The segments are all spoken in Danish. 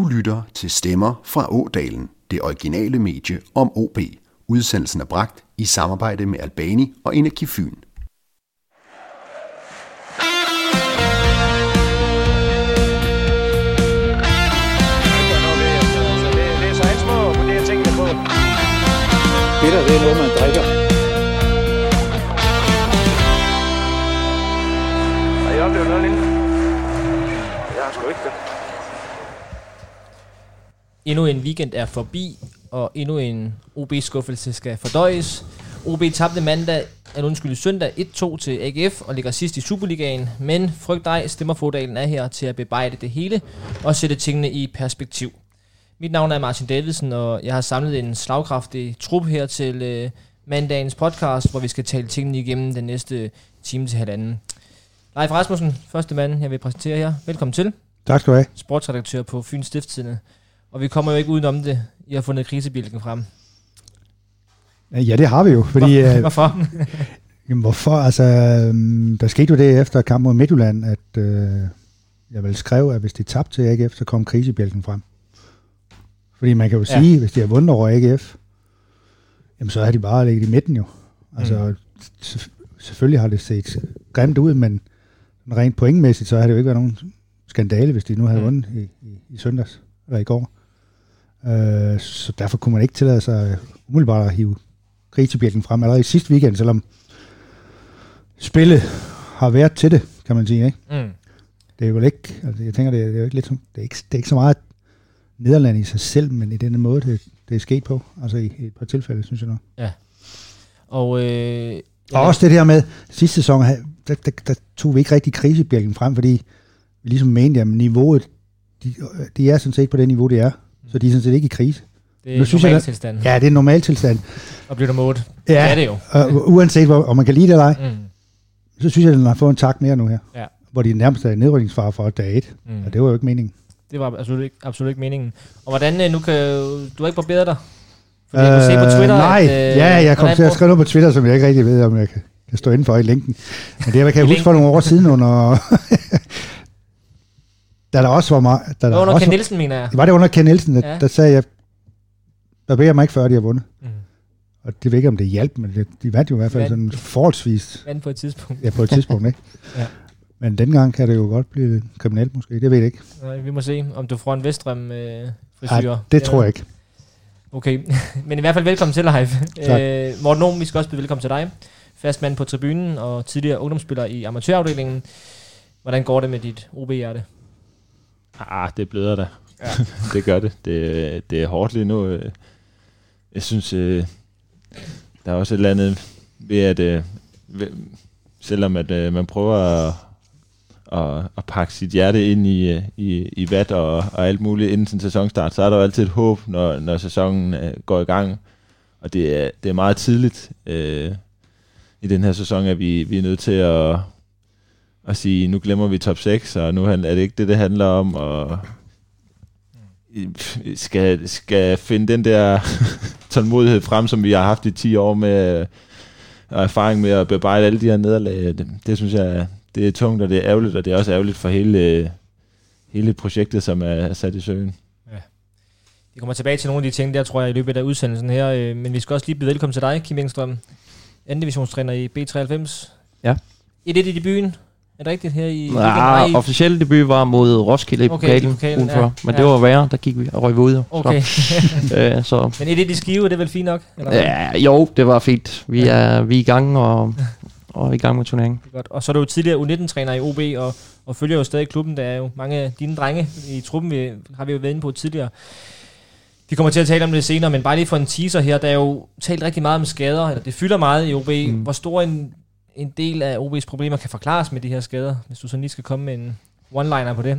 Du lytter til Stemmer fra Ådalen, det originale medie om OB. Udsendelsen er bragt i samarbejde med Albani og Energi Fyn. Bitter, det er noget, man drikker. Har I oplevet noget lignende? Jeg har sgu ikke det. Endnu en weekend er forbi, og endnu en OB-skuffelse skal fordøjes. OB tabte søndag 1-2 til AGF og ligger sidst i Superligaen, men frygt dig, Stemmerfodalen er her til at bebrejde det hele og sætte tingene i perspektiv. Mit navn er Martin Davidsen, og jeg har samlet en slagkraftig trup her til mandagens podcast, hvor vi skal tale tingene igennem den næste time til halvanden. Leif Rasmussen, første mand, jeg vil præsentere her. Velkommen til. Tak skal du have. Sportsredaktør på Fyns Stiftstidende. Og vi kommer jo ikke udenom det. I har fundet krisebjælken frem. Ja, det har vi jo. Fordi, hvorfor? Jamen, hvorfor? Altså, der skete jo det efter kampen mod Midtjylland, at jeg vel skrev, at hvis de tabte til AGF, så kom krisebjælken frem. Fordi man kan jo sige, hvis de har vundet over AGF, jamen så har de bare ligget i midten jo. Altså, selvfølgelig har det set grimt ud, men rent pointmæssigt, så har det jo ikke været nogen skandale, hvis de nu havde vundet i søndags, eller i går. Så derfor kunne man ikke tillade sig umiddelbart at hive krisebjælken frem allerede i sidste weekend, selvom spillet har været til det, kan man sige, ikke? Det er jo ikke, altså jeg tænker, det er jo ikke lidt som, det er ikke så meget Nederland i sig selv, men i den måde, det er sket på, altså i et par tilfælde, synes jeg nok. Ja. Og også det der med, sidste sæson, der tog vi ikke rigtig krisebjælken frem, fordi vi ligesom mente, at niveauet, de er sådan set på det niveau, det er, så de er sådan set ikke i krise. Det er normaltilstand. Ja, det er normaltilstand. Og bliver der målt. Ja, det er det jo. Uanset om man kan lide det eller ej, så synes jeg, at den har fået en tak mere nu her. Ja. Hvor de nærmest er nedrykningsfare for dag 1. Og det var jo ikke meningen. Det var absolut ikke meningen. Og hvordan, du har ikke barberet dig? Fordi jeg kunne se på Twitter, nej, jeg kom til at skrive noget på Twitter, som jeg ikke rigtig ved, om jeg kan stå inden for i linken. Men det kan jeg huske for nogle år siden under... da der også var meget... Det var under Ken Nielsen, mener jeg. Var det under Ken Nielsen, der sagde jeg, barberer mig ikke før, de har vundet. Og det ved ikke, om det hjalp, men de vandt jo i hvert fald sådan forholdsvis... Vandt på et tidspunkt. Ja, på et tidspunkt, ikke? Ja. Men dengang kan det jo godt blive kriminelt måske, det ved jeg ikke. Nej, vi må se, om du får en Vestrem frisyr. Nej, det tror jeg ikke. Okay, men i hvert fald velkommen til, Leif. Morten Ohm, vi skal også byde velkommen til dig. Fast mand på tribunen og tidligere ungdomsspiller i amatørafdelingen. Hvordan går det med dit OB-hjerte? Det bløder da. Ja. Det gør det. Det er hårdt lige nu. Jeg synes, der er også et eller andet ved, at selvom at man prøver at pakke sit hjerte ind i vat og alt muligt inden sin sæsonstart, så er der jo altid et håb, når sæsonen går i gang. Og det er meget tidligt i den her sæson, at vi er nødt til at sige, nu glemmer vi top 6, og nu er det ikke det handler om, og skal finde den der tålmodighed frem, som vi har haft i 10 år med og erfaring med at bearbejde alle de her nederlag. Det synes jeg, det er tungt, og det er ærgerligt, og det er også ærgerligt for hele projektet, som er sat i søen. Ja. Vi kommer tilbage til nogle af de ting, der tror jeg, i løbet af udsendelsen her, men vi skal også lige byde velkommen til dig, Kim Engstrøm, 2. divisionstræner i B93. Ja. 1-1 i debuten. Er det rigtigt her i... officielle debut var mod Roskilde i pokalen udenfor, men det var værre, der gik vi og røg ud. Okay. Så. Men 1-1 i Skive, det er vel fint nok? Eller? Ja, jo, det var fint. Vi er i gang og i gang med turneringen. Godt. Og så er du jo tidligere U19-træner i OB, og følger jo stadig klubben. Der er jo mange af dine drenge i truppen, har vi jo været inde på tidligere. Vi kommer til at tale om det senere, men bare lige for en teaser her, der er jo talt rigtig meget om skader, eller det fylder meget i OB. Hvor stor en del af OB's problemer kan forklares med de her skader, hvis du så lige skal komme med en one-liner på det?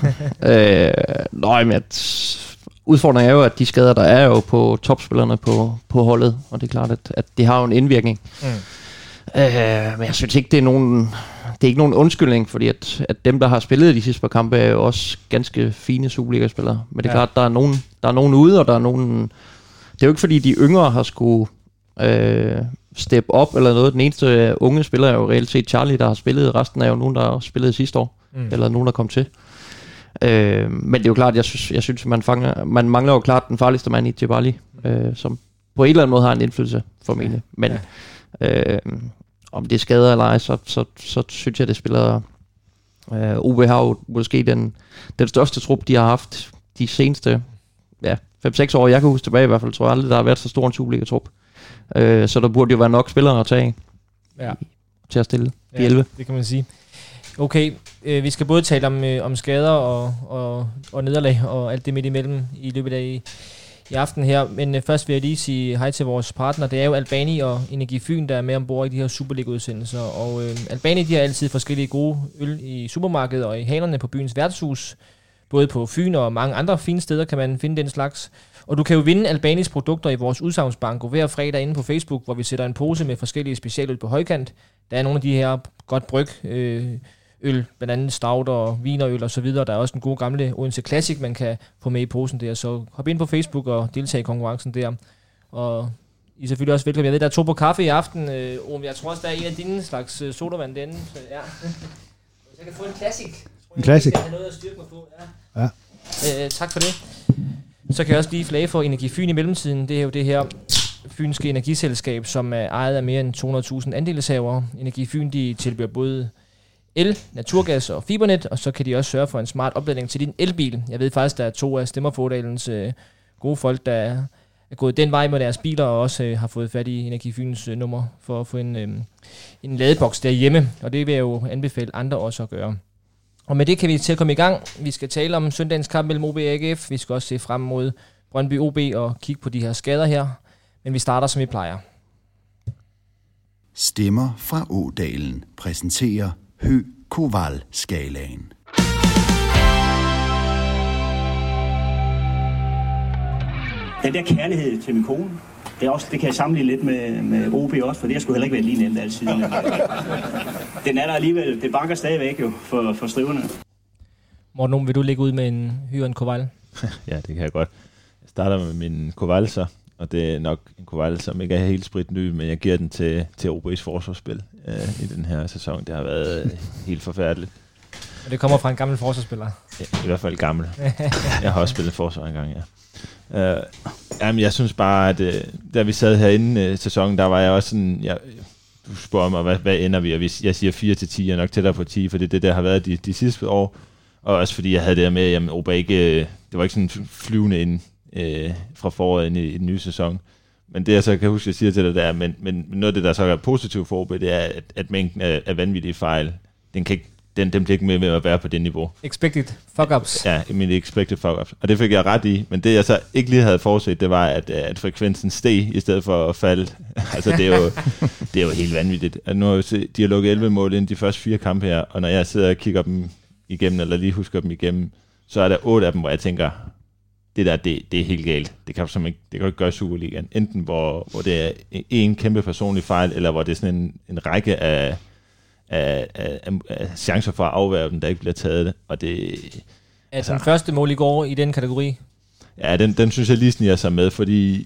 Men udfordringen er jo, at de skader, der er jo på topspillerne på holdet, og det er klart, at det har jo en indvirkning. Men jeg synes ikke, det er ikke nogen undskyldning, fordi at dem, der har spillet de sidste par kampe, er jo også ganske fine Superliga-spillere. Men det er klart, der er nogen ude, og der er nogen... Det er jo ikke, fordi de yngre har skulle step op eller noget. Den eneste unge spiller er jo reelt set Charlie, der har spillet. Resten er jo nogen, der har spillet sidste år, eller nogen, der kom til. Men det er jo klart, jeg synes man mangler jo klart den farligste mand i Djibali, som på en eller anden måde har en indflydelse formentlig. Men om det skader eller ej, så synes jeg, det spiller... OB har jo måske den største trup, de har haft de seneste 5-6 år. Jeg kan huske tilbage i hvert fald, tror jeg aldrig, der har været så stor en Superliga-trup. Så der burde jo være nok spillere at tage til at stille de 11. Det kan man sige. Okay, vi skal både tale om skader og nederlag og alt det midt imellem i løbet af i aften her, men først vil jeg lige sige hej til vores partner. Det er jo Albani og Energi Fyn, der er med ombord i de her Superliga-udsendelser, og Albani, de har altid forskellige gode øl i supermarkedet og i hanerne på byens værtshus. Både på Fyn og mange andre fine steder kan man finde den slags. Og du kan jo vinde Albanis produkter i vores udsagnsbanko hver fredag inde på Facebook, hvor vi sætter en pose med forskellige specialøl på højkant. Der er nogle af de her godt bryg øl, blandt andet stout og vinerøl og så videre. Der er også en god gamle Odense Classic, man kan få med i posen der. Så hop ind på Facebook og deltage i konkurrencen der. Og I er selvfølgelig også velkommen. Jeg ved, der er 2 på kaffe i aften. Jeg tror også, der er en af dine slags sodavand derinde. Så, ja. Så jeg kan få en Classic. En Classic. Jeg har noget at styrke mig på. Ja. Tak for det. Så kan jeg også lige flage for Energi Fyn i mellemtiden. Det er jo det her fynske energiselskab, som er ejet af mere end 200.000 andelshavere. Energi Fyn, de tilbyder både el, naturgas og fibernet, og så kan de også sørge for en smart opladning til din elbil. Jeg ved faktisk, der er 2 af Stemmerfordalens gode folk, der er gået den vej med deres biler, og også har fået fat i Energi Fyns nummer for at få en ladeboks derhjemme, og det vil jeg jo anbefale andre også at gøre. Og med det kan vi til at komme i gang. Vi skal tale om søndagens kamp mellem OB og AGF. Vi skal også se frem mod Brøndby OB og kigge på de her skader her. Men vi starter, som vi plejer. Stemmer fra Ådalen præsenterer Hø Koval-skalaen. Den der kærlighed til min kone, det kan jeg sammenligne lidt med OB også, for det har sgu heller ikke været lige nemt altid. Den er der alligevel, det banker stadigvæk jo for striverne. Morten, vil du lægge ud med en Hø og en Koval? Ja, det kan jeg godt. Jeg starter med min Koval så, og det er nok en Koval, som ikke er helt spritny, men jeg giver den til OB's forsvarsspil i den her sæson. Det har været helt forfærdeligt. Og det kommer fra en gammel forsvarsspiller? Ja, i hvert fald gammel. Jeg har også spillet forsvar engang, ja. Jamen, jeg synes bare, at da vi sad herinde sæsonen, der var jeg også sådan, du spørger mig, hvad ender vi? Og jeg siger 4-10, og nok tættere på 10, for det er det, der har været de sidste år. Og også fordi jeg havde det med, at OB ikke, det var ikke sådan flyvende ind fra foråret ind i den nye sæson. Men det jeg så kan huske, jeg siger til dig der, men noget af det, der så er positivt for OB, det er, at mængden af vanvittige fejl, den bliver ikke med at være på det niveau. Expected fuck-ups. Ja, min expected fuck-ups. Og det fik jeg ret i, men det jeg så ikke lige havde forudset, det var, at frekvensen steg i stedet for at falde. Altså det er jo helt vanvittigt. At nu har de har lukket 11 mål ind de første 4 kampe her, og når jeg sidder og kigger dem igennem, eller lige husker dem igennem, så er der 8 af dem, hvor jeg tænker, det er helt galt. Det kan du ikke gøre i Superligaen. Enten hvor det er en kæmpe personlig fejl, eller hvor det er sådan en række af chancer for at afværge dem, der ikke bliver taget. Og det altså den første mål i går i den kategori? Ja, den synes jeg lige sniger sig med, fordi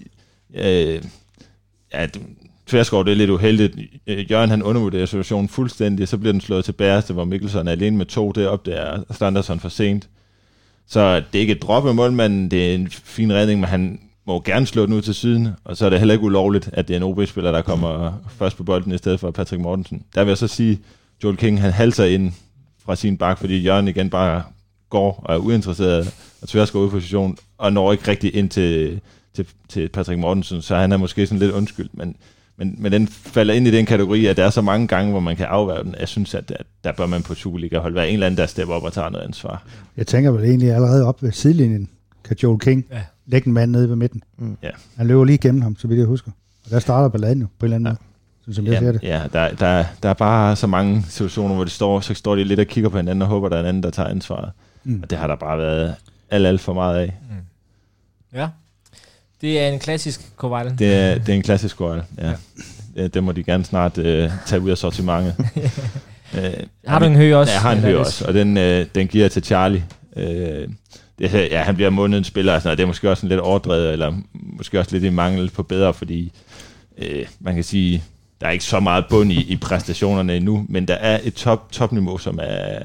Tversgaard, det er lidt uheldigt. Jørgen, han undervurderer situationen fuldstændig, så bliver den slået til bæreste, hvor Mikkelsen er alene med 2 deroppe, der er Standardsson for sent. Så det er ikke et drop af mål, men det er en fin redning, men han må gerne slå den ud til siden, og så er det heller ikke ulovligt, at det er en OB-spiller, der kommer først på bolden i stedet for Patrick Mortensen. Der vil jeg så sige, Joel King, han halser ind fra sin bak, fordi Jørgen igen bare går og er uinteresseret, og Tversgaard ud i position, og når ikke rigtig ind til Patrick Mortensen, så han er måske sådan lidt undskyld, men den falder ind i den kategori, at der er så mange gange, hvor man kan afværge den. Jeg synes, at der bør man på Superliga-hold være en eller anden, der stepper op og tager noget ansvar. Jeg tænker vel egentlig allerede op ved sidelinjen, kan Joel King lægge en mand nede ved midten. Ja. Han løber lige igennem ham, så vidt jeg husker. Og der starter balladen jo på en eller anden måde. Som jeg ser det. Ja, der er bare så mange situationer, hvor så står de lidt og kigger på hinanden og håber, der er en anden, der tager ansvaret. Og det har der bare været alt for meget af. Ja. Det er en klassisk Koval. Det er en klassisk Koval, ja. Det må de gerne snart tage ud af sortimentet. Har du en Hø også? Ja, jeg har en Hø også, og den giver jeg til Charlie. Han bliver månedens spiller, og sådan noget. Det er måske også lidt overdrevet, eller måske også lidt i mangel på bedre, fordi man kan sige, der er ikke så meget bund i præstationerne endnu, men der er et topniveau, som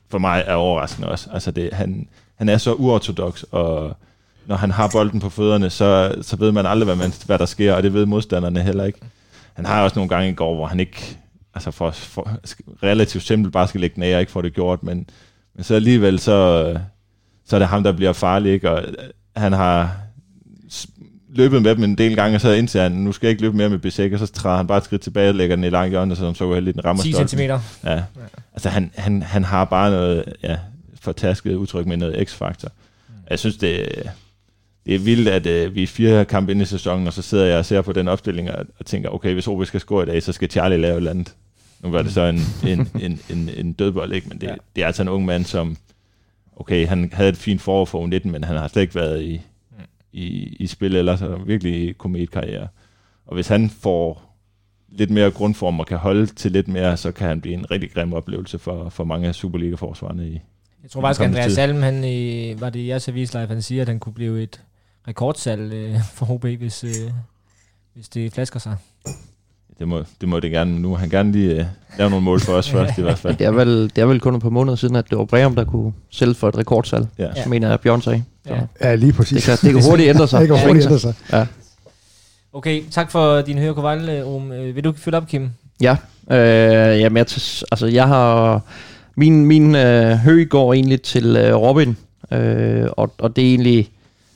for mig er overraskende også. Altså han er så uortodoks, og når han har bolden på fødderne, så ved man aldrig, hvad der sker, og det ved modstanderne heller ikke. Han har også nogle gange i går, hvor han ikke for relativt simpelt bare skal lægge den af og ikke får det gjort, men så alligevel så er det ham, der bliver farlig, ikke? Og han har løbet med dem en del gange, og så indser han, nu skal jeg ikke løbe mere med Bissek, og så træder han bare et skridt tilbage og lægger den i langt hjørne, så uheldigt den rammer 10 stolpen. 10 centimeter. Ja. Altså han har bare noget fortasket udtryk med noget x-faktor. Jeg synes, det er vildt, at vi er 4 kampe inde i sæsonen, og så sidder jeg og ser på den opstilling og tænker, okay, hvis OB skal score i dag, så skal Charlie lave et eller andet. Nu var det så en dødbold, ikke? Men det er altså en ung mand, som, okay, han havde et fint forår for U19, men han har slet ikke været i spil, eller så virkelig kometkarriere. Og hvis han får lidt mere grundform og kan holde til lidt mere, så kan han blive en rigtig grim oplevelse for mange af Superliga-forsvarerne i. Jeg tror faktisk, at Andreas Salm, var det i jeres avislive, han siger, at han kunne blive et rekordsalg for OB, hvis det flasker sig. Det må det gerne. Nu han gerne lige lave nogle mål for os først i hvert fald. Det er vel kun et par måneder siden, at det var Breum, der kunne sælge for et rekordsalg. Ja. Så mener jeg, Bjørn sagde. Ja, lige præcis. Det kan hurtigt ændre sig. Det kan hurtigt ændre sig. Ja. Okay, tak for din Højer Koval. Vil du følge op, Kim? Ja, jamen jeg har min høj går egentlig til Robin, og det er egentlig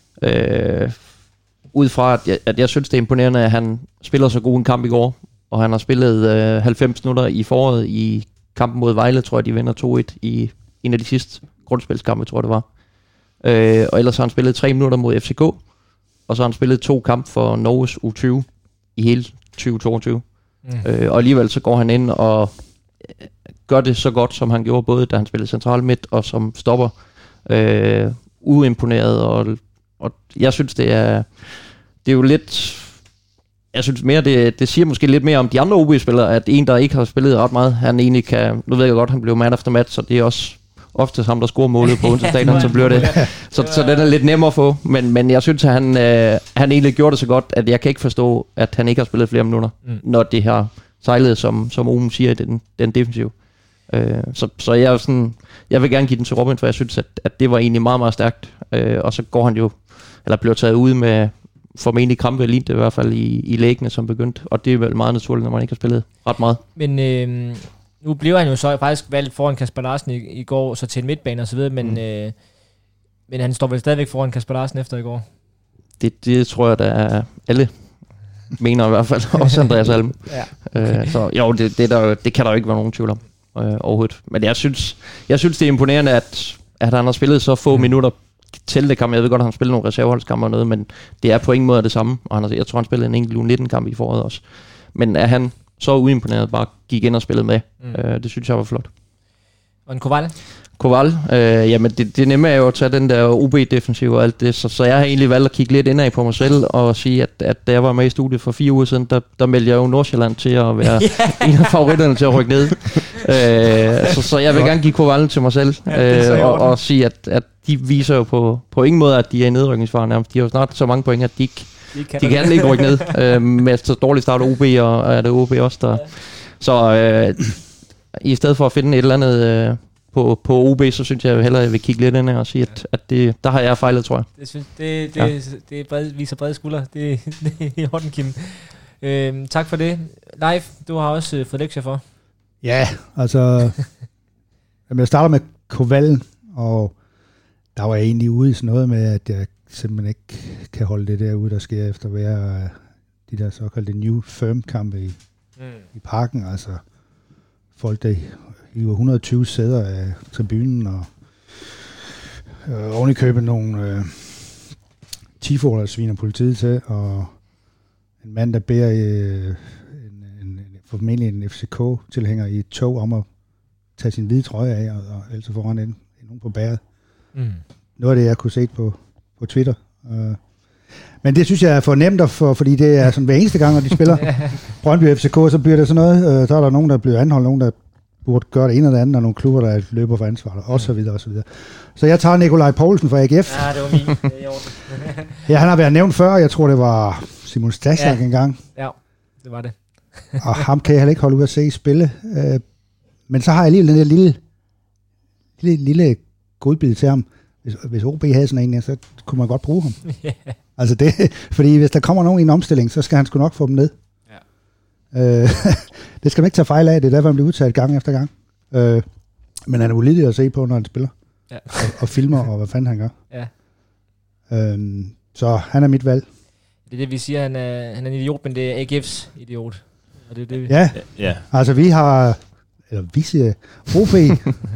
ud fra, at jeg synes, det er imponerende, at han spiller så god en kamp i går, og han har spillet 90 minutter i foråret i kampen mod Vejle, tror jeg, de vinder 2-1 i en af de sidste grundspilskampe, tror jeg det var. Og ellers har han spillet 3 minutter mod FCK, og så har han spillet 2 kampe for Norges U20 i hele 2022. Og alligevel så går han ind og gør det så godt, som han gjorde, både da han spillede central midt og som stopper. Uimponeret, og jeg synes, det er jo lidt... Jeg synes mere, det siger måske lidt mere om de andre OB-spillere, at en, der ikke har spillet ret meget, han egentlig kan... Nu ved jeg godt, han blev man after match, så det er også ofte ham, der scorer målet på onsdagsdagen, så bliver det... Så den er lidt nemmere at få, men jeg synes, at han egentlig gjorde det så godt, at jeg kan ikke forstå, at han ikke har spillet flere minutter, når det har sejlet, som Omen siger, den defensiv. Så jeg er sådan... Jeg vil gerne give den til Robin, for jeg synes, at det var egentlig meget, meget stærkt. Og så går han jo... Eller bliver taget ud med formentlig krampe, lignede det i hvert fald i læggene, som begyndte. Og det er vel meget naturligt, når man ikke har spillet ret meget. Men nu blev han jo så faktisk valgt foran Kasper Larsen i går, så til en midtbane og så videre, men han står vel stadigvæk foran Kasper Larsen efter i går? Det tror jeg, der er alle mener i hvert fald, også Andreas Alm. Ja, okay. Så jo, det kan der jo ikke være nogen tvivl om overhovedet. Men jeg synes, det er imponerende, at han har spillet så få minutter til det kamp. Jeg ved godt, at han spiller nogle reserveholdskampe og noget, men det er på ingen måde det samme. Og jeg tror, han spillede en enkelt U19-kamp i foråret også. Men at han så uimponeret bare gik ind og spillede med, det synes jeg var flot. Og en Koval? Koval, jamen det nemme er jo at tage den der OB-defensiv og alt det, så jeg har egentlig valgt at kigge lidt indad på mig selv og sige, at da jeg var med i studiet for 4 uger siden, der meldte jeg jo Nordsjælland til at være en af favoritterne til at rykke ned. Så jeg vil gerne give Koval til mig selv og sige, at de viser jo på ingen måde, at de er i nedrykningsfare nærmest. De har jo snart så mange point, at de kan ikke rykke ned med så dårligt start OB, og er det OB også der. Så i stedet for at finde et eller andet på OB, så synes jeg hellere, at jeg vil kigge lidt ind og sige, at der har jeg fejlet, tror jeg. Det viser brede skuldre. Det er i orden, Kim. Tak for det. Leif, du har også fået lektier for. Ja, altså... jeg starter med Koval, og der var jeg egentlig ude i sådan noget med, at jeg simpelthen ikke kan holde det der ude, der sker efter hver de der såkaldte New Firm-kampe i parken. Altså folk, der hiver 120 sæder af tribunen, og oven i købet nogle tifoer, der sviner politiet til, og en mand, der beder formentlig en FCK-tilhænger i et tog om at tage sin hvide trøje af, og ellers foran nogen på bæret. Noget af det, jeg kunne se på Twitter. Men det synes jeg er for nemt, fordi det er sådan hver eneste gang, når de spiller Brøndby FCK, så bliver det sådan noget. Så er der nogen, der bliver anholdt, nogen, der burde gøre det ene eller andet, og nogle klubber, der løber for ansvar, og så videre, og så videre. Så jeg tager Nikolaj Poulsen fra AGF. Ja, det var min. Det er i orden. Ja, han har været nævnt før. Jeg tror, det var Simon Stasiak engang. Ja, det var det. Og ham kan jeg heller ikke holde ud at se spille. Men så har jeg alligevel den der lille godbid til ham. Hvis OB havde sådan en, så kunne man godt bruge ham. Altså det, fordi hvis der kommer nogen i en omstilling, så skal han sgu nok få dem ned. Ja. Det skal man ikke tage fejl af, det er derfor, han bliver udtaget gang efter gang. Men han er ulidig at se på, når han spiller. Ja. og filmer, og hvad fanden han gør. Ja. Så han er mit valg. Det er det, vi siger, han er en idiot, men det er AGF's idiot. Og det er det, ja, altså vi har, eller vi siger, OB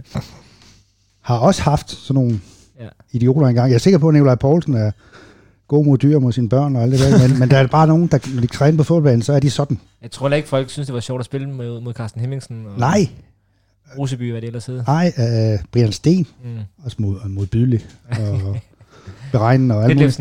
har også haft sådan nogle idioter engang. Jeg er sikker på, at Nikolaj Poulsen er god mod dyr, mod sine børn og alt det der, men der er bare nogen, der når de træner på fodboldbanen, så er de sådan. Jeg tror ikke, folk synes, det var sjovt at spille mod Carsten Hemmingsen. Og nej. Roseby, hvad det ellers hedder. Nej, Brian Sten, også modbydelig, og beregnende og alt muligt.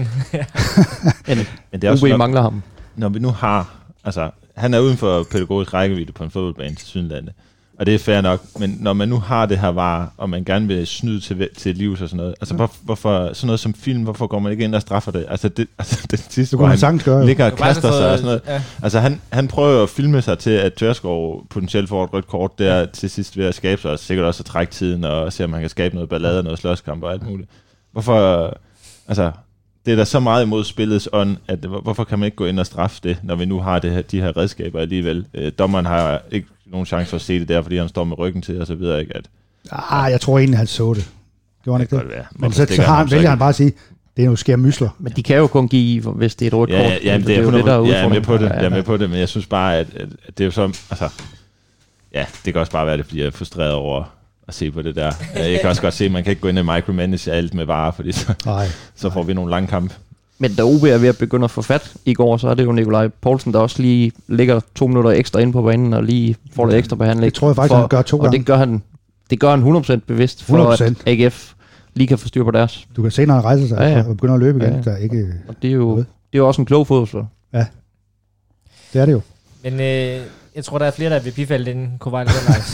Men det er også OB mangler ham. Når vi nu har, altså, han er uden for pædagogisk rækkevidde på en fodboldbane til Sydlandet, og det er fair nok, men når man nu har det her var, og man gerne vil snyde til livs og sådan noget, altså hvorfor sådan noget som film, hvorfor går man ikke ind og straffer det? Altså det sidste, hvor han ligger og kaster sig og sådan noget. Ja. Altså han prøver at filme sig til, at Tørskov potentielt får et rødt kort der til sidst ved at skabe sig, og sikkert også at trække tiden og se, om han kan skabe noget ballade og noget slåskamp og alt muligt. Hvorfor, altså, det er da så meget imod spillets ånd, at hvorfor kan man ikke gå ind og straffe det, når vi nu har de her redskaber alligevel? Dommeren har ikke nogen chance for at se det der, fordi han står med ryggen til og så videre, ikke? Jeg tror egentlig, han så det. Gjorde han ikke det? Men så vælger han bare at sige, det er jo skær mysler. Men de kan jo kun give, hvis det er et rødt kort. Ja, det er jo det, der er udfordringen. Jeg er med på det, men jeg synes bare, at det er jo så, altså, ja, det kan også bare være det, fordi jeg er frustreret over at se på det der. Jeg kan også godt se, at man kan ikke gå ind og micromanage alt med varer, fordi så får vi nogle lange kampe. Men da OB er ved at begynde at få fat i går, så er det jo Nikolaj Poulsen, der også lige ligger 2 minutter ekstra inde på banen, og lige får lidt ekstra behandling. Det tror jeg faktisk, han gør 2 gange. Og det gør han 100% bevidst, for 100%. At AGF lige kan få styr på deres. Du kan se, når han rejser sig og begynder at løbe igen. Der ikke og det er jo også en klog fodboldspiller. Ja, det er det jo. Men jeg tror, der er flere, der vil bifalde den Kovajl.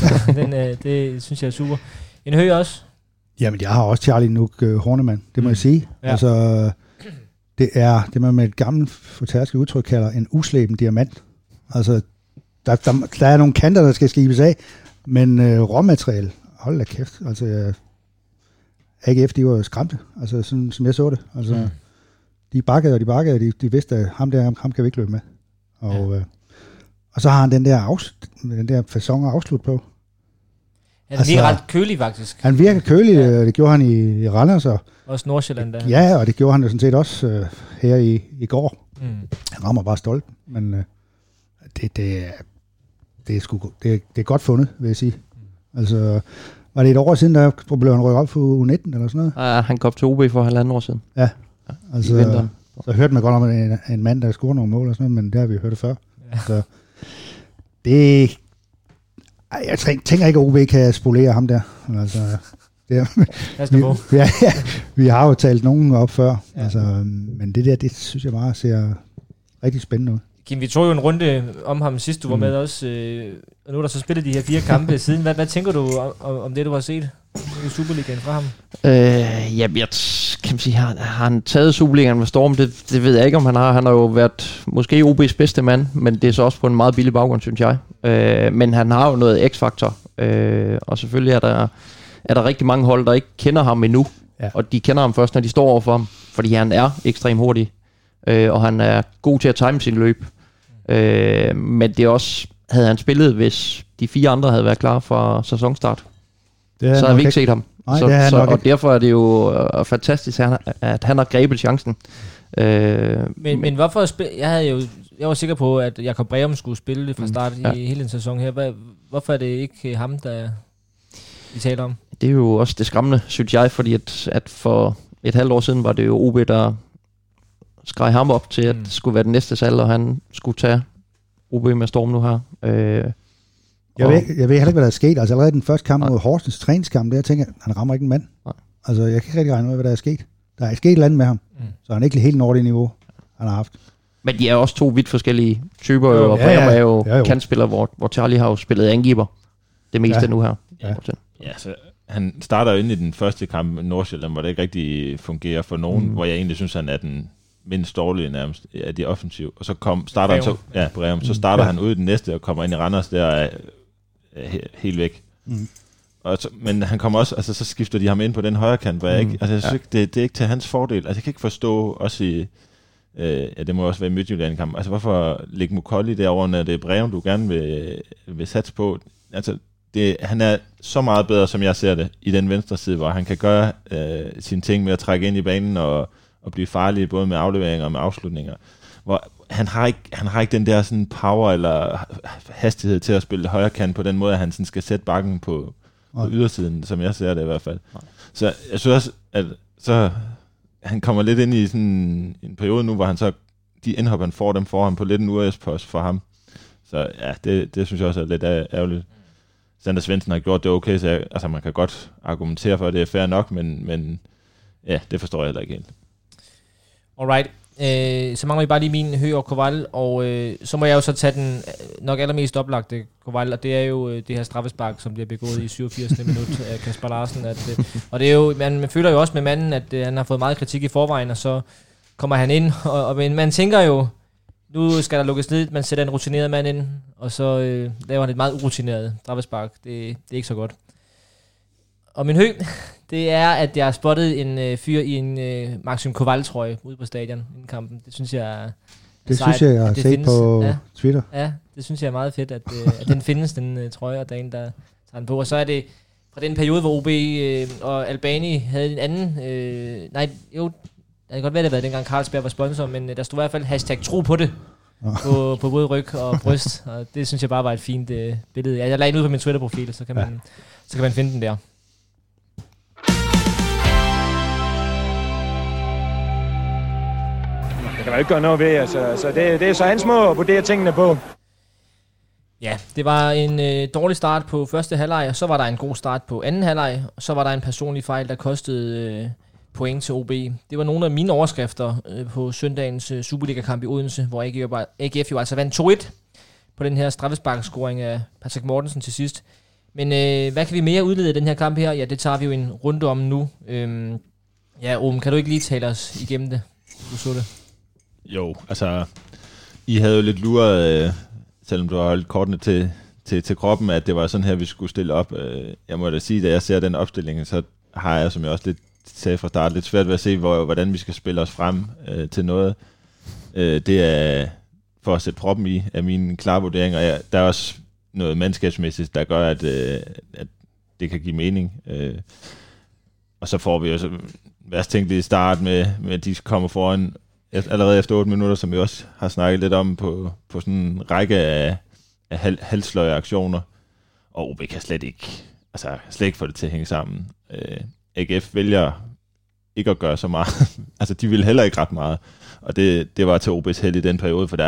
Det synes jeg er super. En Høgh også? Jamen, jeg har også Charlie Nuk Hornemann, det må jeg sige. Ja. Altså, det er det, man med et gammelt fortærsket udtryk kalder en uslæben diamant. Altså, der er nogle kanter, der skal skibes af, men råmateriale, hold da kæft. Altså, AGF, de var jo skræmte, altså, sådan, som jeg så det. Altså, de bakkede, de vidste, at ham kan vi ikke løbe med. Og så har han den der facon at afslutte på. Han virker ret kølig, faktisk. Han virker kølig, det gjorde han i Randers. Også Nordsjælland der. Ja, og det gjorde han jo sådan set også her i går. Han rammer bare stolt, men det er godt fundet, vil jeg sige. Altså, var det et år siden, der blev han rykket op for U19 eller sådan noget? Ja, han kom til OB for 1,5 år siden. Ja, altså, så hørte man godt om en mand, der scorede nogle mål og sådan noget, men det har vi jo hørt det før. Ja. Så det... Jeg tænker ikke, at OB kan spolere ham der. Altså, vi har jo talt nogen op før, altså, men det synes jeg bare ser rigtig spændende ud. Kim, vi tog jo en runde om ham sidst, du var med også, og nu er der så spillet de her 4 kampe siden. Hvad tænker du om det, du har set i Superligaen fra ham? Jeg kan sige, har han taget Superligaen med storm? Det ved jeg ikke, om han har. Han har jo været måske OB's bedste mand, men det er så også på en meget billig baggrund, synes jeg. Men han har jo noget x-faktor, og selvfølgelig er der rigtig mange hold, der ikke kender ham endnu, og de kender ham først, når de står overfor ham, fordi han er ekstremt hurtig, og han er god til at time sin løb. Men det er også, havde han spillet, hvis de 4 andre havde været klar fra sæsonstart, så havde vi ikke set ham. Nej, og derfor er det jo fantastisk, at han har grebet chancen. Men hvorfor jeg var sikker på, at Jakob Breum skulle spille fra start i hele den sæson her. Hvorfor er det ikke ham, der vi taler om? Det er jo også det skræmmende, synes jeg, fordi at for et halvt år siden var det jo OB, der skreg ham op til, at det skulle være den næste salg, og han skulle tage OB med storm nu her. Jeg ved heller ikke, hvad der er sket. Altså allerede den første kamp mod Horsens træningskamp, der jeg tænker, han rammer ikke en mand. Nej. Altså jeg kan ikke rigtig regne ud, hvad der er sket. Der er sket et eller andet med ham, så han er ikke helt nået det niveau, han har haft. Men de er også 2 vidt forskellige typer, og Breum er jo kantspiller, hvor Charlie har jo spillet angriber det meste nu her. Ja, så han starter jo inde i den første kamp med Nordsjælland, hvor det ikke rigtig fungerer for nogen, hvor jeg egentlig synes, han er den mindst dårlige nærmest af de offensive. Og så starter han Breum, så starter han ud i den næste og kommer ind i Randers der helt væk. Men han kommer også, altså så skifter de ham ind på den højre kant, hvor jeg ikke, altså jeg synes ikke, det er ikke til hans fordel. Altså jeg kan ikke forstå, også i, det må også være i Midtjylland-kampen, altså hvorfor lægge Mukolli derovre, når det er Breum, du gerne vil satse på. Altså han er så meget bedre, som jeg ser det, i den venstre side, hvor han kan gøre sine ting med at trække ind i banen og blive farlig, både med afleveringer og med afslutninger. Hvor han har ikke den der sådan power eller hastighed til at spille højre kant på den måde, at han sådan skal sætte bakken på ydersiden, som jeg ser det i hvert fald. Så jeg synes også, at så han kommer lidt ind i sådan en periode nu, hvor han så de indhop, han får dem for ham på lidt en UAS-post for ham. Så ja, det synes jeg også er lidt ærgerligt. Sander Svendsen har gjort det okay, så altså man kan godt argumentere for, at det er fair nok, men ja, det forstår jeg heller ikke helt. Alright. Så mangler vi bare lige min Høgh og Koval, og så må jeg jo så tage den nok allermest oplagte Koval, og det er jo det her straffespark, som bliver begået i 87. minut af Kasper Larsen. Og det er jo, man føler jo også med manden, at han har fået meget kritik i forvejen, og så kommer han ind, og man tænker jo, nu skal der lukkes ned, man sætter en rutineret mand ind, og så laver han et meget urutineret straffespark. Det er ikke så godt. Og min Høgh, det er, at jeg har spottet en fyr i en Maxim Koval-trøje ude på stadion i kampen. Det synes jeg er sejt, synes jeg har set findes på Twitter. Ja, det synes jeg er meget fedt, at den findes, den trøje, og der er en, der tager den på. Og så er det fra den periode, hvor OB og Albani havde en anden... det kan godt være, det var dengang Carlsberg var sponsor, men der stod i hvert fald #tro på det på både ryg og bryst. Og det synes jeg bare var et fint billede. Jeg lagde den ud på min Twitter-profil, så kan man finde den der. Det kan man ikke gøre noget ved, altså. Så det er så hans måde at vurdere tingene på. Ja, det var en dårlig start på første halvleg, og så var der en god start på anden halvleg, og så var der en personlig fejl, der kostede point til OB. Det var nogle af mine overskrifter på søndagens Superliga-kamp i Odense, hvor AGF jo altså vandt 2-1 på den her straffesparkscoring af Patrick Mortensen til sidst. Men hvad kan vi mere udlede af den her kamp her? Ja, det tager vi jo en runde om nu. Kan du ikke lige tale os igennem det? Du så det. Jo, altså, I havde jo lidt luret, selvom du har holdt kortene til kroppen, at det var sådan her, vi skulle stille op. Jeg må da sige, da jeg ser den opstilling, så har jeg, som jeg også lidt sagde fra start, lidt svært ved at se, hvordan vi skal spille os frem til noget. Det er for at sætte proppen i, af mine klare vurderinger. Der er også noget mandskabsmæssigt, der gør, at det kan give mening. Og så får vi jo så værst tænkeligt start med, at de kommer foran allerede efter 8 minutter, som vi også har snakket lidt om på sådan en række af halsløje aktioner. Og OB kan slet ikke få det til at hænge sammen. AGF vælger ikke at gøre så meget. Altså, de ville heller ikke ret meget. Og det var til OB's held i den periode, for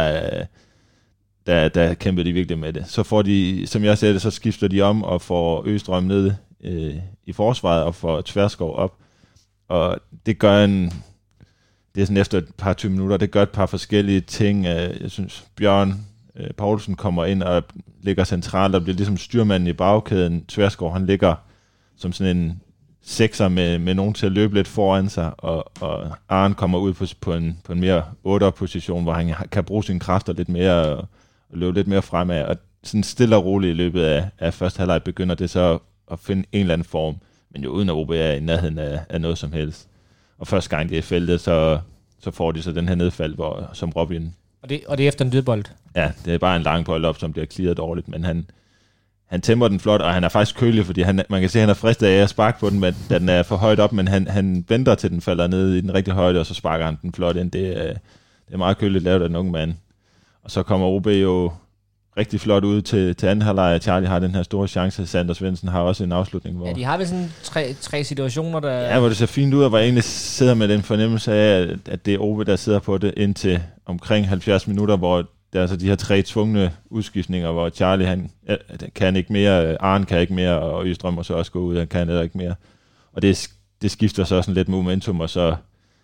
der kæmpede de virkelig med det. Så får de, som jeg ser det, så skifter de om og får Østrøm ned i forsvaret og får Tverskov op. Og det gør det er sådan efter et par 20 minutter, det gør et par forskellige ting. Jeg synes, Bjørn Poulsen kommer ind og ligger centralt og bliver ligesom styrmanden i bagkæden. Tverskov, han ligger som sådan en sekser med nogen til at løbe lidt foran sig, og Arne kommer ud på en mere 8'er-position, hvor han kan bruge sine kræfter lidt mere og løbe lidt mere fremad. Og sådan stille og roligt i løbet af første halvleg begynder det så at finde en eller anden form, men jo uden at OB er i nærheden af noget som helst. Og første gang det er feltet, så får de så den her nedfald, som Robin... Og det er efter en dødbold? Ja, det er bare en lang bold op, som bliver clearet dårligt, men han temper den flot, og han er faktisk kølig, fordi man kan se, at han er fristet af at sparke på den, da den er for højt op, men han venter til den falder ned i den rigtige højde, og så sparker han den flot ind. Det er meget køligt lavet af den unge mand. Og så kommer OB jo rigtig flot ud til anden halvleg. Charlie har den her store chance. Sander Svendsen har også en afslutning. Hvor de har vel sådan tre situationer, der... Ja, hvor det ser fint ud, og hvor jeg egentlig sidder med den fornemmelse af, at det er OB, der sidder på det indtil omkring 70 minutter, hvor der er altså de her 3 tvungne udskiftninger, hvor Charlie han kan ikke mere, Arne kan ikke mere, og Østrøm må så også gå ud, han kan heller ikke mere. Og det skifter så sådan lidt momentum, og så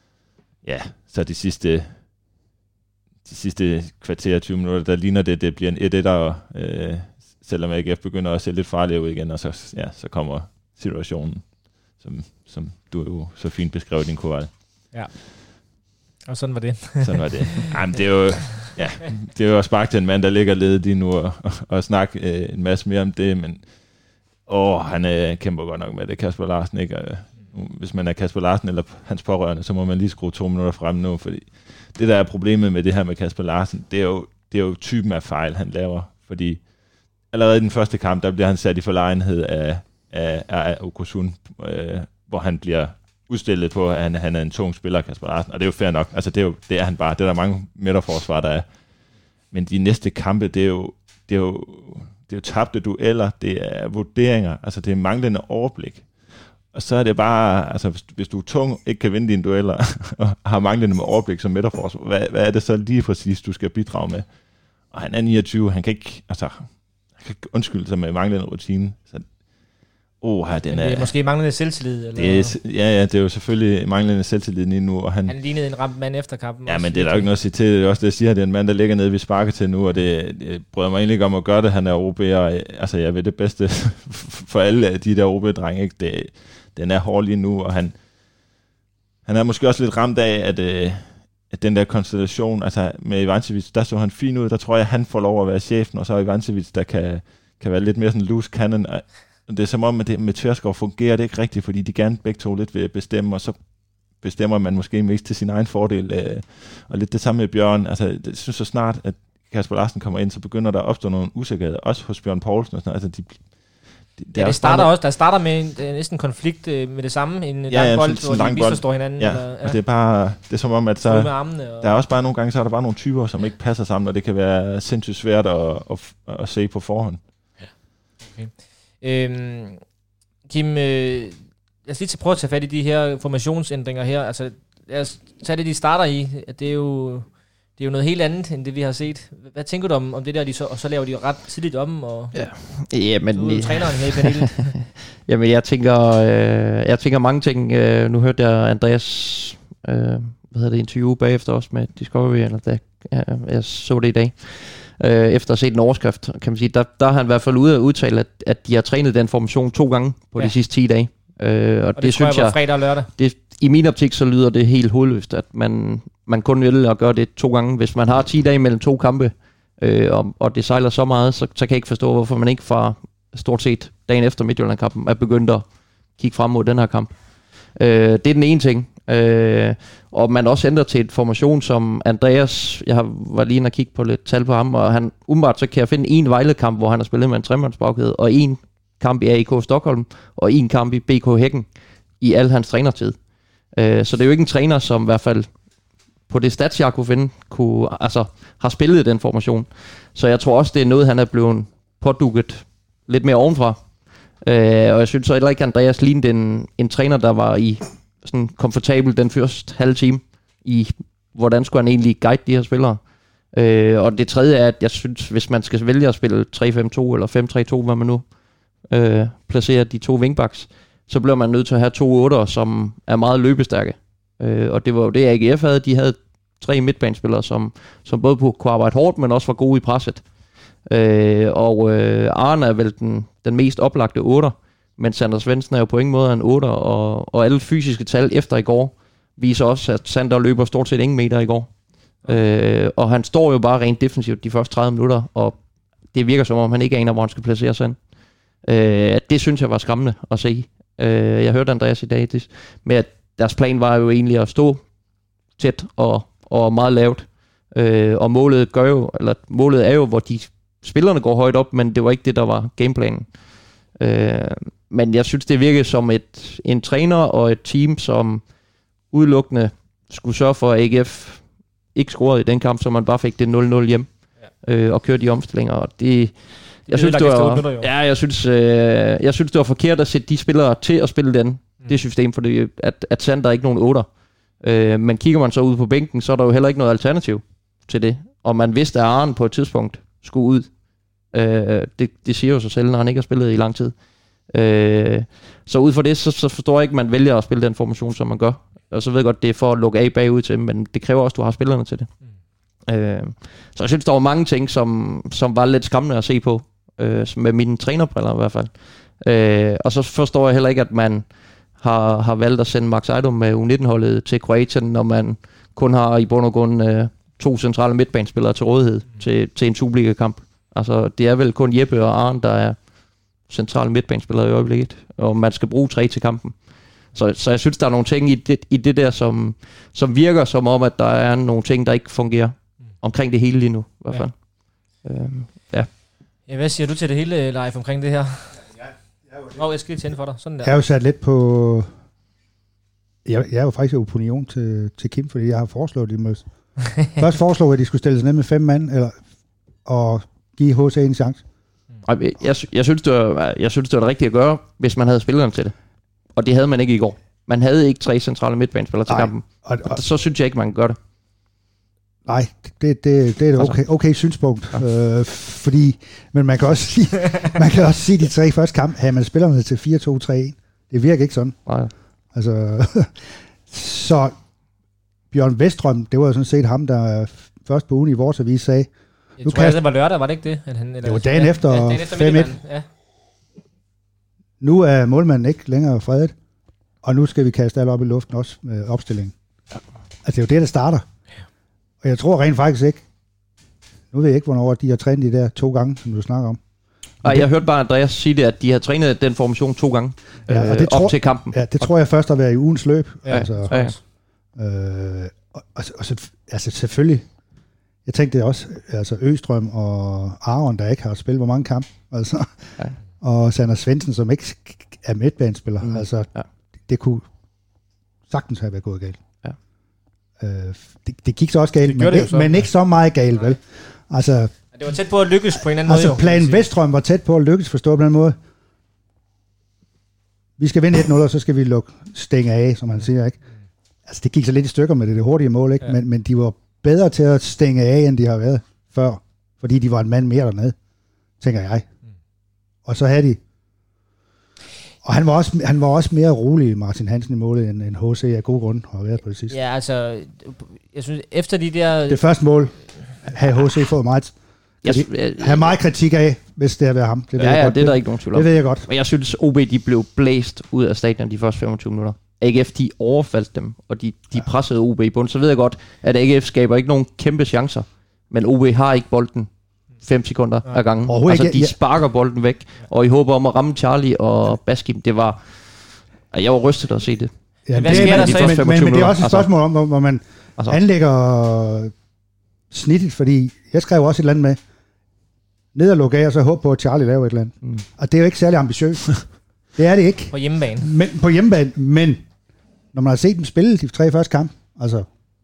de sidste kvarter 20 minutter, der ligner det bliver en 1-1'er, selvom AGF begynder at se lidt farligere ud igen, og så kommer situationen, som du jo så fint beskrev i din Koval. Ja, og sådan var det. Sådan var det. Jamen, det er jo at sparke til en mand, der ligger ledet lige nu, og snakke en masse mere om det, men Han kæmper godt nok med det, Kasper Larsen, ikke? Hvis man er Kasper Larsen eller hans pårørende, så må man lige skrue 2 minutter frem nu, fordi det, der er problemet med det her med Kasper Larsen, det er jo typen af fejl, han laver, fordi allerede i den første kamp, der bliver han sat i forlegenhed af Okusun, hvor han bliver udstillet på, at han er en tung spiller, Kasper Larsen, og det er jo fair nok, altså det er han bare, det er der mange midterforsvar, der er. Men de næste kampe, det er jo tabte dueller, det er vurderinger, altså det er manglende overblik. Og så er det bare, altså hvis du er tung, ikke kan vinde dine dueller, og har manglende med overblik som midterforsvar, hvad er det så lige præcis, du skal bidrage med? Og han er 29, han kan ikke undskylde sig med manglende rutine. Så, det er måske manglende selvtillid? Eller? Det er jo selvfølgelig manglende selvtillid lige nu. Og han lignede en ramt mand efter kampen. Ja, men det er der jo ikke noget at sige til. Det er også det, jeg siger, det er en mand, der ligger nede ved sparket til nu, og det bryder mig egentlig ikke om at gøre det. Han er OB, og altså, jeg ved det bedste for alle de der OB-drenge. Ikke? Den er hård lige nu, og han er måske også lidt ramt af, at den der konstellation, altså med Ivancevic, der så han fin ud. Der tror jeg, han får lov at være chefen, og så er Ivancevic, der kan være lidt mere sådan loose cannon. Det er som om, at det med Tverskov fungerer det ikke rigtigt, fordi de gerne begge to lidt vil bestemme, og så bestemmer man måske mest til sin egen fordel. Og lidt det samme med Bjørn. Altså, jeg synes så snart, at Kasper Larsen kommer ind, så begynder der at opstå nogle usikkerheder, også hos Bjørn Poulsen og sådan noget. Altså, der starter med næsten en konflikt med det samme, en lang bold, hvor de misforstår hinanden. Ja, og det er som om, at så, der er også bare nogle gange, så er der bare nogle typer, som ikke passer sammen, og det kan være sindssygt svært at se på forhånd. Ja. Okay. Kim, lad os lige prøve at tage fat i de her formationsændringer her. Altså, lad os tage det, de starter i. Det er jo noget helt andet, end det vi har set. Hvad tænker du om det der, og så laver de ret tidligt om, og men træneren her i panelet? Jamen, jeg tænker mange ting. Nu hørte jeg Andreas interview bagefter også med Discovery, eller jeg så det i dag. Efter at se den overskrift, kan man sige, der har han i hvert fald ude at udtale, at de har trænet den formation 2 gange på de sidste 10 dage. Og det synes jeg fredag og lørdag. I min optik, så lyder det helt hovedløst, at man kun vil at gøre det 2 gange. Hvis man har 10 dage mellem 2 kampe, og det sejler så meget, så kan jeg ikke forstå, hvorfor man ikke fra stort set dagen efter Midtjylland-kampen er begyndt at kigge frem mod den her kamp. Det er den ene ting. Og man også ændrer til et formation som Andreas. Jeg var lige inde og kigge på lidt tal på ham, og han umiddelbart så kan jeg finde en Vejle-kamp, hvor han har spillet med en tremandsbagkæde, og en kamp i AIK Stockholm, og en kamp i BK Hækken i al hans trænertid. Så det er jo ikke en træner, som i hvert fald på det stats, jeg kunne finde, har spillet den formation. Så jeg tror også, det er noget, han er blevet pådukket lidt mere ovenfra. Og jeg synes så heller ikke, at Andreas lignede en træner, der var i sådan komfortabel den første halve time i, hvordan skulle han egentlig guide de her spillere. Og det tredje er, at jeg synes, hvis man skal vælge at spille 3-5-2 eller 5-3-2, hvad man nu placerer de 2 wingbacks, så bliver man nødt til at have 2 8'ere, som er meget løbestærke. Og det var jo det, AGF havde. De havde 3 midtbanespillere, som både kunne arbejde hårdt, men også var gode i presset. Arne er vel den mest oplagte 8'er, men Sander Svendsen er jo på ingen måde en 8'er, og alle fysiske tal efter i går viser også, at Sander løber stort set ingen meter i går. Og han står jo bare rent defensivt de første 30 minutter, og det virker som om, han ikke aner, hvor han skal placere sig. Det synes jeg var skræmmende at se. Jeg hørte Andreas i dag med, at deres plan var jo egentlig at stå tæt og meget lavt. Og målet er jo, hvor de spillerne går højt op, men det var ikke det, der var gameplanen. Men jeg synes, det virkede som en træner og et team, som udelukkende skulle sørge for, at AGF ikke scorede i den kamp, så man bare fik det 0-0 hjem og kørte de omstillinger. Og jeg synes, det var forkert at sætte de spillere til at spille det system, fordi at Sander er ikke nogen 8'er. Men kigger man så ud på bænken, så er der jo heller ikke noget alternativ til det. Og man vidste, at Arne på et tidspunkt skulle ud. Det siger jo sig selv, når han ikke har spillet i lang tid. Så ud fra det, så forstår jeg ikke, at man vælger at spille den formation, som man gør. Og så ved jeg godt, det er for at lukke af bagud til, men det kræver også, at du har spillerne til det. Så jeg synes, der var mange ting, som var lidt skræmmende at se på, med mine trænerbriller i hvert fald. Og så forstår jeg heller ikke, at man har valgt at sende Max Ejdom med U19-holdet til Kroatien, når man kun har i bund og grund 2 centrale midtbanespillere til rådighed til en Superliga-kamp. Altså, det er vel kun Jeppe og Arne, der er centrale midtbanespillere i øjeblikket, og man skal bruge 3 til kampen. Så jeg synes, der er nogle ting i det der, som virker som om, at der er nogle ting, der ikke fungerer omkring det hele lige nu, i hvert fald. Ja. Ja, hvad siger du til det hele, Leif, omkring det her? Jeg skal lige tænde for dig. Sådan der. Jeg har jo sat lidt på... Jeg er jo faktisk i opinion til Kim, fordi jeg har foreslået det. Først foreslog jeg, at de skulle stille sig ned med 5 mand, og give HC en chance. Jeg synes, det var det rigtige at gøre, hvis man havde spillerne til det. Og det havde man ikke i går. Man havde ikke 3 centrale midtbanespillere til kampen. Og så synes jeg ikke, man kan gøre det. Nej, det er et okay synspunkt. Fordi, men man kan også sige, de 3 første kampe, havde man spillerne til 4-2-3-1. Det virker ikke sådan. Nej. Altså, så Bjørn Vestrøm, det var sådan set ham, der først på ugen i vores avis sagde... Jeg tror, det var lørdag, var det ikke det? Det var dagen efter 5-1. Ja. Nu er målmanden ikke længere fredet, og nu skal vi kaste alle op i luften også med opstillingen. Altså, det er jo det, der starter. Og jeg tror rent faktisk ikke, nu ved jeg ikke, hvornår de har trænet de der 2 gange, som du snakker om. Og jeg hørte bare Andreas sige det, at de har trænet den formation 2 gange op til kampen. Ja, det tror jeg først har været i ugens løb. Ja, altså, altså selvfølgelig, jeg tænkte det også, altså Østrøm og Aron, der ikke har spillet hvor mange kampe, altså, og Sander Svendsen, som ikke er midtbanespiller, altså, det kunne sagtens have været gået galt. Det gik så også galt, men ikke så meget galt, vel? Altså, det var tæt på at lykkes på en anden måde. Altså, plan Vestrøm var tæt på at lykkes, forstå på den måde. Vi skal vinde 1-0, og så skal vi lukke stænge af, som han siger, ikke? Altså, det gik så lidt i stykker med det hurtige mål, ikke? Ja. Men de var bedre til at stænge af, end de har været før, fordi de var en mand mere dernede, tænker jeg. Og så havde de... Og han var også mere rolig, Martin Hansen, i målet, end HC af gode grunde har været på det sidste. Ja, altså, jeg synes, efter de der... Det første mål havde HC fået meget... have meget kritik af, hvis det havde været ham. Det det er der ikke nogen tvivl om. Det ved jeg godt. Og jeg synes, OB de blev blæst ud af stadion de første 25 minutter. AGF, de overfaldt dem, og de pressede OB i bund. Så ved jeg godt, at AGF skaber ikke nogen kæmpe chancer, men OB har ikke bolden 5 sekunder ad gangen. Altså, de sparker bolden væk, og i håber om at ramme Charlie og Baskim. Det var... Jeg var rystet at se det. Ja, men det er også et spørgsmål om, hvor man anlægger snittet, fordi jeg skrev også et eller andet med, ned og lukke af, og så håbe på, at Charlie laver et eller andet. Og det er jo ikke særlig ambitiøst. Det er det ikke. På hjemmebane. Men når man har set dem spille de 3 første kampe, altså,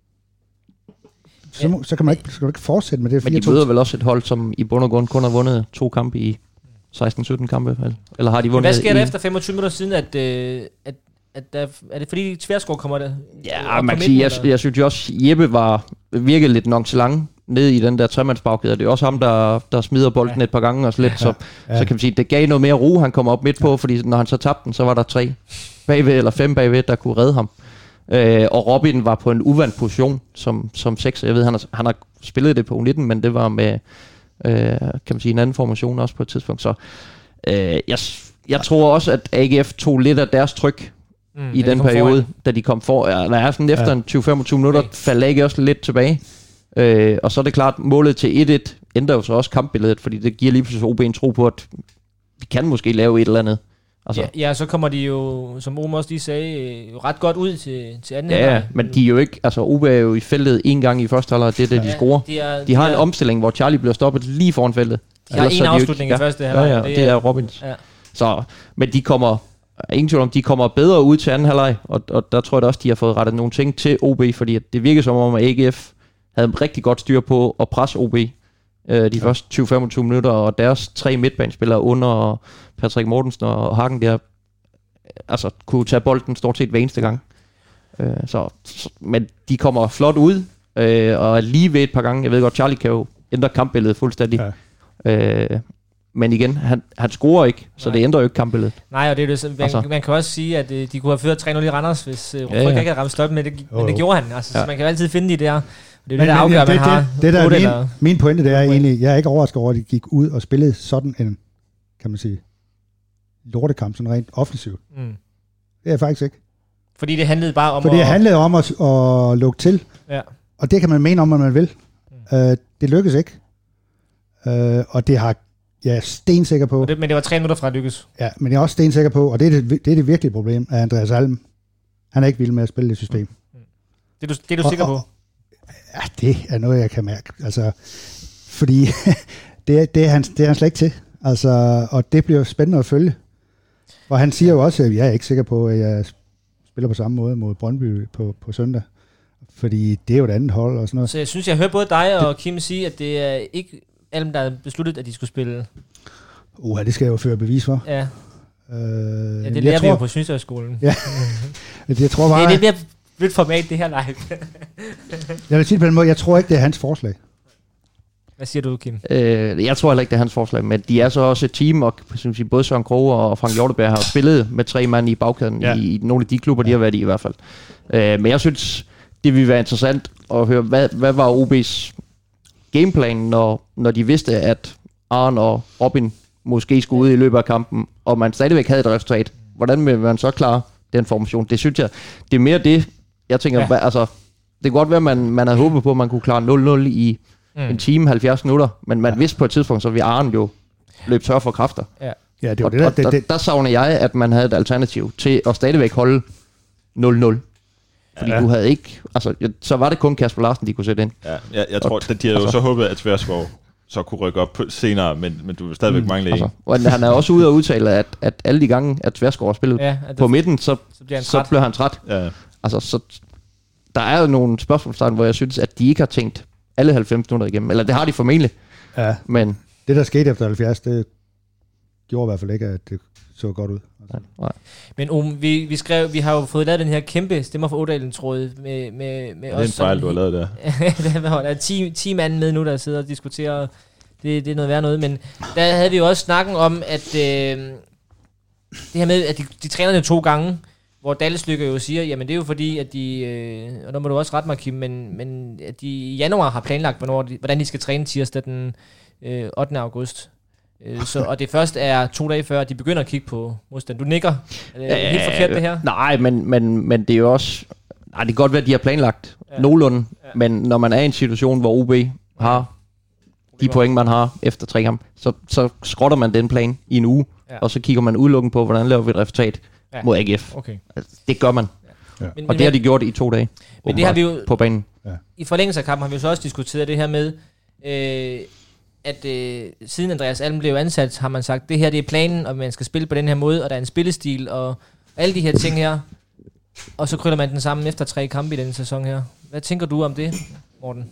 så kan man ikke fortsætte med det. Men de møder vel også et hold, som i bund og grund kun har vundet 2 kampe i 16-17 kampe, eller har de vundet? Hvad sker der efter 25 minutter siden, at der, er det fordi Tværsgaard kommer der? Ja, man kan sige, jeg synes jo også, Jeppe virkede lidt nonchalant ned i den der tremandsbagkæde. Det er også ham, der smider bolden et par gange og så lidt, så kan man sige, det gav noget mere ro, han kom op midt på, fordi når han så tabte den, så var der 3 bagved eller 5 bagved, der kunne redde ham. Og Robin var på en uvandt position som 6. Jeg ved, han har spillet det på U19, men det var med kan man sige, en anden formation også på et tidspunkt. Så jeg tror også, at AGF tog lidt af deres tryk i den periode, da de kom for. Der er sådan efter en 20-25 minutter, faldt AGF også lidt tilbage. Og så er det klart, målet til 1-1 ændrer jo så også kampbilledet, fordi det giver lige pludselig OB en tro på, at vi kan måske lave et eller andet. Altså. Ja, så kommer de jo, som Omar også lige sagde, ret godt ud til anden halvleg. Ja, men de er jo ikke, altså OB er jo i feltet 1 gang i første halvleg, det er det, de scorer. De har en omstilling, hvor Charlie bliver stoppet lige foran feltet. De har en afslutning i første halvleg. Ja, det er Robins. Ja. Så, men de kommer, ingen tvivl om, de kommer bedre ud til anden halvleg, og der tror jeg også, de har fået rettet nogle ting til OB, fordi det virker som om, at AGF havde rigtig godt styr på at presse OB de første 20-25 minutter, og deres 3 midtbanespillere under Patrick Mortensen og Hagen der, altså kunne tage bolden stort set hver eneste gang. Men de kommer flot ud, og lige ved et par gange, jeg ved godt, Charlie kan jo ændre kampbilledet fuldstændig. Ja. Men igen, han scorer ikke, så det ændrer jo ikke kampbilledet. Nej, og det er det, man kan også sige, at de kunne have ført 3-0 i Randers, hvis Frygt ikke havde ramt stolpen, men det gjorde han. Altså, så man kan jo altid finde de der. Det er det, der afgør, man har. Det der min pointe, det er egentlig, jeg er ikke overrasket over, at de gik ud og spillede sådan en, kan man sige, lortekamp, sådan rent offensivt. Det er jeg faktisk ikke. Fordi det handlede bare om det handlede om at lukke til. Ja. Og det kan man mene om, hvad man vil. Det lykkes ikke. Og det har Jeg er stensikker på. Men det var 3 minutter fra at lykkes. Ja, men jeg er også stensikker på, og det er det virkelige problem, at Andreas Alm, han er ikke vild med at spille det system. Det er du sikker på? Ja, det er noget, jeg kan mærke. Altså, fordi det er han slet ikke til. Altså, og det bliver spændende at følge. Og han siger jo også, at jeg er ikke sikker på, at jeg spiller på samme måde mod Brøndby på søndag. Fordi det er jo et andet hold og sådan noget. Så jeg synes, jeg hører både dig og Kim sige, at det er ikke alle, der har besluttet, at de skulle spille. Det skal jeg jo føre bevis for. Ja. Det lærer vi jo på Sydøstskolen. Ja. Jeg tror bare... Det er mere blødt format, det her live. Jeg vil sige det på den måde, jeg tror ikke, det er hans forslag. Hvad siger du, Kim? Jeg tror heller ikke, det er hans forslag, men de er så også et team, og både Søren Kroge og Frank Hjorteberg har spillet med 3 mand i bagkæden i nogle af de klubber, de har været i hvert fald. Men jeg synes, det ville være interessant at høre, hvad var OB's gameplan, når de vidste, at Arne og Robin måske skulle ud i løbet af kampen, og man stadigvæk havde et resultat. Hvordan vil man så klare den formation? Det synes jeg, det er mere det, jeg tænker, altså, det kan godt være, at man havde håbet på, at man kunne klare 0-0 i en time, 70 minutter, men man vidste på et tidspunkt, så vi Arne jo løb tør for kræfter. Ja, det var der savner jeg, at man havde et alternativ til at stadigvæk holde 0-0. Fordi du havde ikke... Altså, så var det kun Kasper Larsen, de kunne sætte ind. Ja, jeg tror, de havde jo så håbet, at Tverskov så kunne rykke op senere, men du vil stadigvæk mangle en. Og han er også ude og udtale, at alle de gange, at Tverskov har spillet på midten, så bliver han træt. Ja. Altså, så der er jo nogle spørgsmålstegn, hvor jeg synes, at de ikke har tænkt alle 90 minutter igennem. Eller det har de formentlig. Ja, men det der skete efter 70, det gjorde i hvert fald ikke, at det så godt ud. Altså. Nej. Men vi har jo fået lavet den her kæmpe Stemmer for Ådalen-tråd med os. Det er en fejl, du har lavet der. Der er 10 mand med nu, der sidder og diskuterer. Det er noget værd noget, men der havde vi jo også snakken om, at det her med, at de træner det 2 gange, hvor Dalleslykke jo siger, jamen det er jo fordi, at de, og der må du også rette mig, Kim, men at de i januar har planlagt, hvordan de skal træne tirsdag den 8. august. Og det først er 2 dage før, de begynder at kigge på modstand. Du nikker. Er det helt forkert, det her? Nej, men det er jo også... Nej, det kan godt være, at de har planlagt nogenlunde, men når man er i en situation, hvor OB har de point, man har efter 3 kampe, så skrotter man den plan i en uge, og så kigger man udelukkende på, hvordan laver vi et resultat mod AGF. Okay. Altså, det gør man. Ja. Og det har de gjort i 2 dage. Men det har vi jo... På banen. Ja. I forlængelse af kampen har vi jo så også diskuteret det her med... at siden Andreas Alm blev ansat, har man sagt, det her det er planen, og man skal spille på den her måde, og der er en spillestil, og alle de her ting her, og så krydder man den sammen efter 3 kampe i denne sæson her. Hvad tænker du om det, Morten?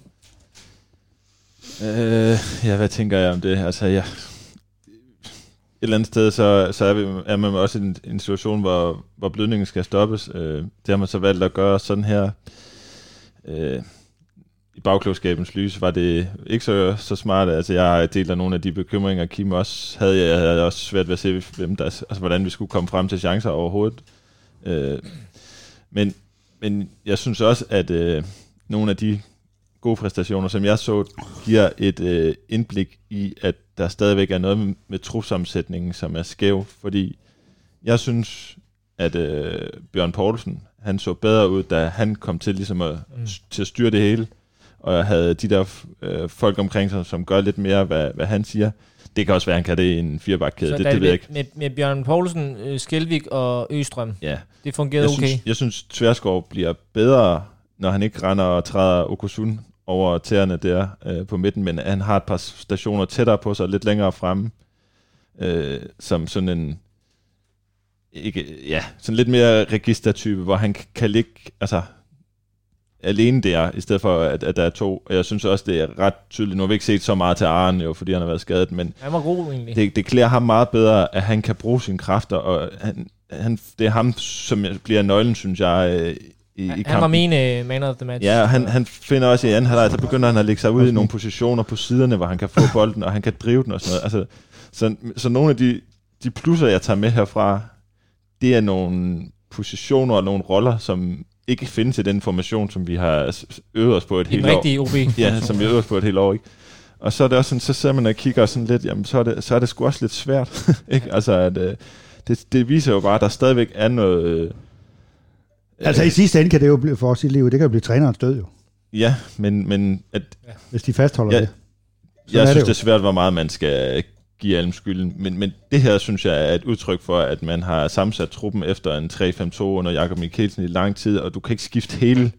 Hvad tænker jeg om det? Altså, et eller andet sted, så er man også i en situation, hvor blødningen skal stoppes. Det har man så valgt at gøre sådan her. I bagklogskabens lys var det ikke så smart. Altså, jeg deler nogle af de bekymringer, Kim også havde. Jeg havde også svært ved at se, hvordan vi skulle komme frem til chancer overhovedet. Men jeg synes også, at nogle af de gode præstationer, som jeg så, giver et indblik i, at der stadigvæk er noget med trupsammensætningen, som er skæv. Fordi jeg synes, at Bjørn Poulsen, han så bedre ud, da han kom til ligesom til at styre det hele. Og jeg havde de der folk omkring sig, som gør lidt mere, hvad han siger. Det kan også være, han kan det i en 4-bakkæde. Det ved jeg ikke. Med Bjørn Poulsen, Skelvik og Østrøm. Ja. Det fungerede okay. Jeg synes, Tverskov bliver bedre, når han ikke render og træder Okusun over tæerne der på midten, men han har et par stationer tættere på sig, lidt længere fremme, som sådan en sådan lidt mere registertype, hvor han kan ligge alene der, i stedet for, at der er 2. Og jeg synes også, det er ret tydeligt. Nu har vi ikke set så meget til Arne, jo, fordi han har været skadet, men han var god egentlig. Det klæder ham meget bedre, at han kan bruge sine kræfter, og det er ham, som bliver nøglen, synes jeg, i kampen. Han var min man of the match. Ja, han finder også i anden halvleg, så begynder han at lægge sig ud i nogle positioner på siderne, hvor han kan få bolden, og han kan drive den og sådan noget. Altså, så nogle af de plusser, jeg tager med herfra, det er nogle positioner og nogle roller, som ikke findes i den formation, som vi har øvet os på et helt år. En rigtig OB. Ja, som vi øvet os på et helt år, ikke? Og så er det også sådan, så ser man og kigger sådan lidt, jamen så er det sgu også lidt svært, ikke? Altså, at, det viser jo bare, at der stadigvæk er noget... altså i sidste ende kan det jo for os i livet, det kan jo blive trænerens død jo. Ja, men at... Hvis de fastholder det. Jeg synes, det er svært, hvor meget man skal give alle skylden. Men det her, synes jeg, er et udtryk for, at man har sammensat truppen efter en 3-5-2 under Jakob Mikkelsen i lang tid, og du kan ikke skifte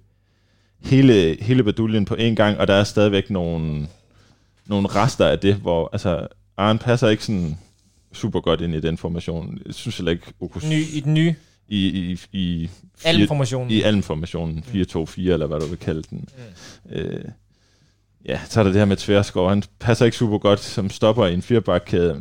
hele baduljen på en gang, og der er stadigvæk nogle rester af det, hvor altså Arne passer ikke sådan super godt ind i den formation. Jeg synes heller ikke I den nye? I Alm-formationen. I Alm-formationen. 4-2-4, eller hvad du vil kalde den. Ja, så er der det her med Tverskov. Han passer ikke super godt som stopper i en firebakkæde.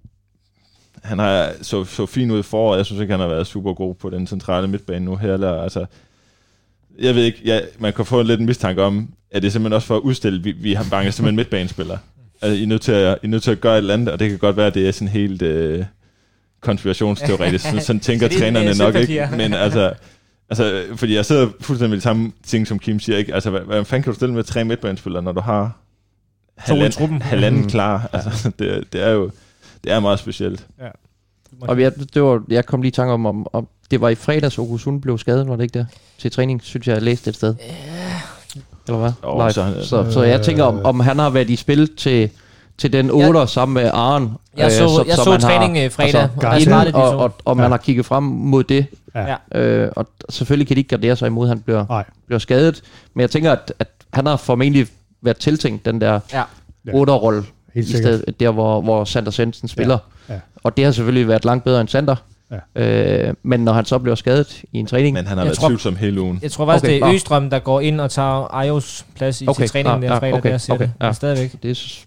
Han har så fint ud i foråret. Jeg synes ikke, han har været super god på den centrale midtbane nu heller. Altså, jeg ved ikke, man kan få lidt en mistanke om, at det er simpelthen også for at udstille, vi har banket som en midtbanespiller. Altså, I er nødt til at gøre et eller andet, og det kan godt være, at det er sådan helt konspirationsteoretisk. Sådan tænker trænerne nok ikke. Men altså, fordi jeg sidder fuldstændig med de samme ting, som Kim siger, ikke? Altså, hvad fanden kan du stille med 3 midtbanespillere, når du har halvanden klar? Altså, det er meget specielt. Ja. Og jeg kom lige i tanke om det var i fredags, Okusund blev skadet, var det ikke det? Til træning, synes jeg læste et sted. Eller hvad? Så jeg tænker, om han har været i spil til den 8'er sammen med Arne. Jeg så træning fredag. Og man har kigget frem mod det. Ja. Og selvfølgelig kan de ikke gardere sig imod, at han bliver skadet. Men jeg tænker, at han har formentlig været tiltænkt den der 8'er-rolle, i stedet der, hvor Sander Svendsen spiller. Ja. Og det har selvfølgelig været langt bedre end Sander. Ja. Men når han så bliver skadet i en træning... Men han har været tvivlsom hele ugen. Jeg tror faktisk, det er Østrøm, der går ind og tager Ajos plads i til træningen der fredag. Der siger det. Stadigvæk. Det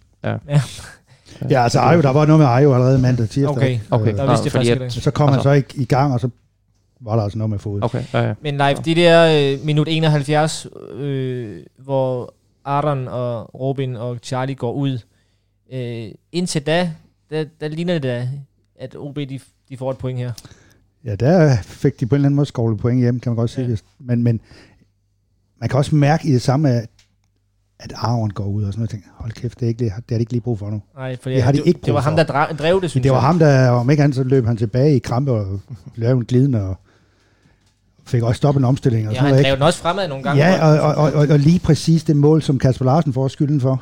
Ja, altså Ajo, der var noget med Ajo allerede mandag tirsdag. Okay. Der vidste jeg faktisk så kom han så ikke i gang, og så var der altså noget med fod. Okay. Ja. Men live, de der minut 71, hvor Aron og Robin og Charlie går ud, indtil da ligner det, at OB de får et point her. Ja, der fik de på en eller anden måde skovlet point hjem, kan man godt sige. Ja. Men man kan også mærke i det samme, at Aron går ud og sådan noget. Jeg tænker, hold kæft, det har de ikke lige brug for nu. Nej, for det var ham, der drev det, synes jeg. Det var ham, der, om ikke andet, så løb han tilbage i krampe og lavede en gliden og fik også stoppet en omstilling. Og han drev den også fremad nogle gange. Ja, og lige præcis det mål, som Kasper Larsen får skylden for,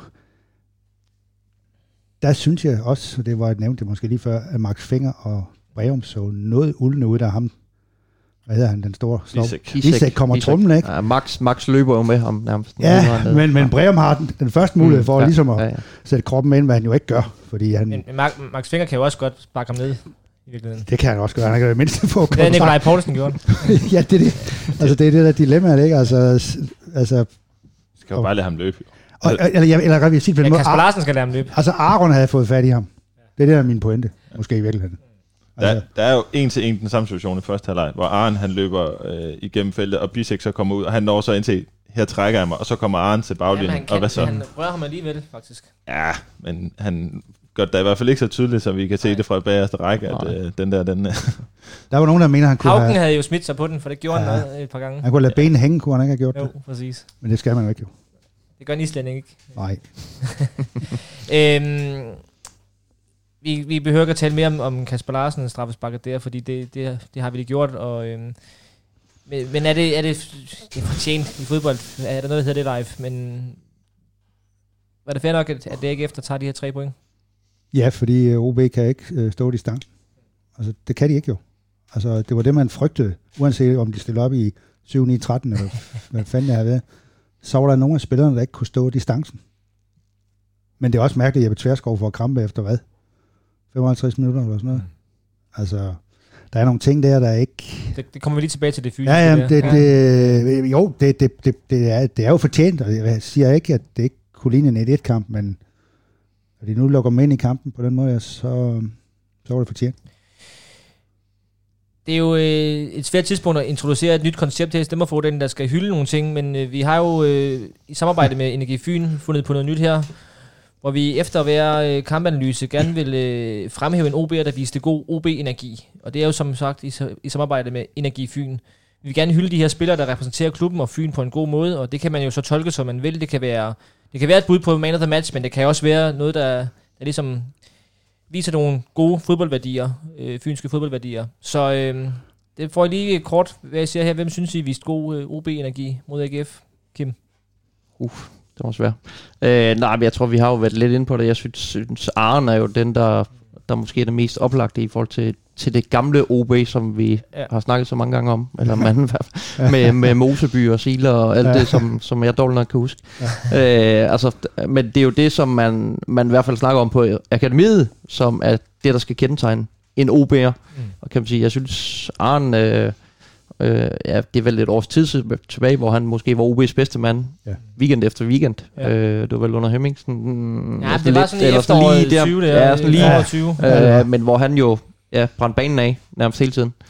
der synes jeg også, og det var nævnt det måske lige før, at Max Finger og Breum så noget uldende ud af ham. Hvad hedder han, den store slov? Isek kommer trumlen, ikke? Ja, Max løber jo med ham nærmest. Ja, men Breum har den første mulighed for ligesom at sætte kroppen ind, hvad han jo ikke gør. Fordi han... Men Max Finger kan jo også godt sparke ham ned. I virkeligheden. Det kan han også gøre. Han kan jo mindst få kontrakt. Det er Nikolaj Poulsen gjort. Ja, det er det. Altså, det er det der dilemma, ikke? Altså skal jo bare lade ham løbe. Eller jeg vil sige, Kasper Larsen skal lade ham løbe. Altså, Aron havde fået fat i ham. Det er det, der er min pointe. Måske i virkeligheden. Der er jo en til en den samme situation i første halvleg, hvor Arne han løber igennem feltet, og Bisek så kommer ud, og han når så ind til, her trækker jeg mig, og så kommer Arne til baglinjen. Og hvad så? Han rører ham alligevel, faktisk. Ja, men han gør det i hvert fald ikke så tydeligt, så vi kan se det fra bagerste række, at den der... Der var nogen, der mener, han kunne Haugen havde jo smidt sig på den, for det gjorde han et par gange. Han kunne lade benene hænge, kunne han ikke have gjort det? Jo, præcis. Men det skal man jo ikke, jo. Det gør en islænding ikke. Nej. Vi behøver ikke at tale mere om Kasper Larsens straffespark der, fordi det har vi lige gjort. Og, men er det fortjent i fodbold? Er der noget, der hedder det live? Men var det fair nok, at det ikke efter tager de her 3 point? Ja, fordi OB kan ikke stå distancen. Altså, det kan de ikke jo. Altså, det var det, man frygtede, uanset om de stillede op i 7-9-13, eller hvad fanden det har været. Så var der nogle af spillerne, der ikke kunne stå distancen. Men det er også mærkeligt, at Jeppe Tverskov får krampe efter hvad? 55 minutter eller sådan noget. Altså, der er nogle ting der ikke... Det kommer vi lige tilbage til det fysiske. Ja, det er jo fortjent, og jeg siger ikke, at det ikke kunne ligne en 1-1-kamp, men når de nu lukker dem ind i kampen på den måde, så var det fortjent. Det er jo et svært tidspunkt at introducere et nyt koncept her i Stemmerfordelen, der skal hylde nogle ting, men vi har jo i samarbejde med Energi Fyn fundet på noget nyt her, hvor vi efter hver kampanalyse gerne vil fremhæve en OB'er, der viste god OB-energi. Og det er jo som sagt i samarbejde med Energi Fyn. Vi vil gerne hylde de her spillere, der repræsenterer klubben og Fyn på en god måde, og det kan man jo så tolke, som man vil. Det kan være et bud på man of the match, men det kan også være noget, der ligesom viser nogle gode fodboldværdier, fynske fodboldværdier. Så det får jeg lige kort, hvad jeg siger her. Hvem synes I viste god OB-energi mod AGF? Kim? Det var svært. Nej, men jeg tror, vi har jo været lidt inde på det. Jeg synes Arne er jo den, der der måske er det mest oplagte i forhold til det gamle OB, som vi har snakket så mange gange om, eller manden i hvert fald, med Moseby og Siler og alt det, som jeg dårligt nok kan huske. Men det er jo det, som man i hvert fald snakker om på akademiet, som er det, der skal kendetegne en OB'er. Og kan man sige, jeg synes, Arne... det er vel et års tid tilbage, hvor han måske var OB's bedste mand, weekend efter weekend. Det var vel under Hemmingsen. Ja, det var sådan i efteråret 20. Ja, sådan lige 20. Men hvor han jo brændte banen af nærmest hele tiden.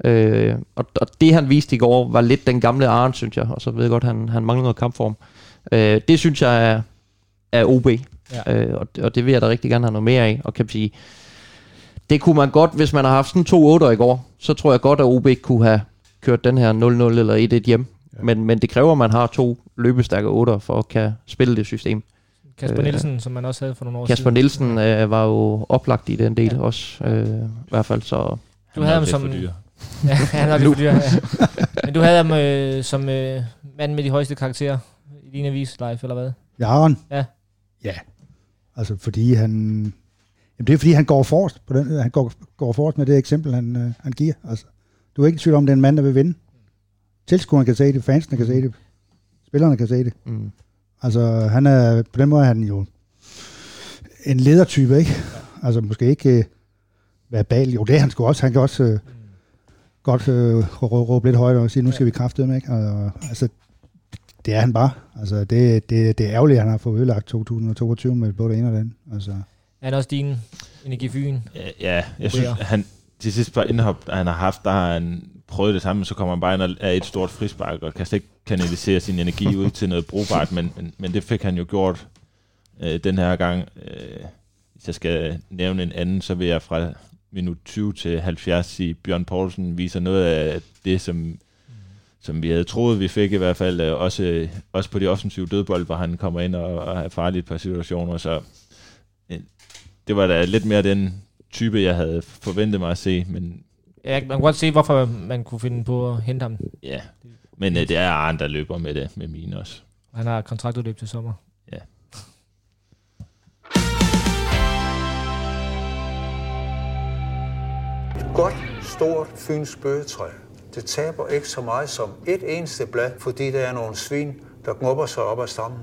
Og det han viste i går, var lidt den gamle Arne, synes jeg. Og så ved jeg godt, han mangler noget kampform. Det synes jeg er OB. Og det vil jeg da rigtig gerne have noget mere af. Og kan sige, det kunne man godt, hvis man har haft sådan 2 8'er i går, så tror jeg godt, at OB kunne have kørt den her 0-0 eller 1-1 hjem. Men det kræver, at man har 2 løbestærke 8'er for at kan spille det system. Kasper Nielsen, som man også havde for nogle år Kasper Nielsen var jo oplagt i den del også, i hvert fald. Så du havde ham som... Ja, han er lidt for dyr. Ja. Men du havde ham som mand med de højeste karakterer i din avis live, eller hvad? Jaren? Ja. Ja. Altså, fordi han... Jamen, det er fordi, han går forrest på den. Han går forrest med det eksempel, han giver. Altså, du er ikke i tvivl om, det er en mand, der vil vinde. Tilskuerne kan se det, fansene kan se det, spillerne kan se det. Altså, han er, på den måde er han jo en ledertype, ikke? Altså, måske ikke verbal. Jo, det er han sgu også. Han kan også godt råbe lidt højt og sige, nu skal vi kraftedeme, ikke? Altså, det er han bare. Altså, det er ærgerligt, at han har fået ødelagt 2022 med både det ene og det andet. Altså. Er han også din energifyen? Ja, jeg synes, han de sidste par indhop, han har haft, der har han prøvet det samme, så kommer han bare ind af et stort frispark, og kan slet ikke kanalisere sin energi ud til noget brugbart, men det fik han jo gjort den her gang. Hvis jeg skal nævne en anden, så vil jeg fra minut 20 til 70 sige, Bjørn Poulsen viser noget af det, som vi havde troet, vi fik i hvert fald, også på de offensive dødbold, hvor han kommer ind og er farlig i et par situationer, så det var da lidt mere den type, jeg havde forventet mig at se, men... Ja, man kan godt se, hvorfor man kunne finde på at hente ham. Ja, men det er Arne, der løber med det, med mine også. Han har kontraktudløb til sommer. Ja. Et godt, stort fyns bøgetræ. Det taber ikke så meget som et eneste blad, fordi der er nogle svin, der gnubber sig op ad stammen.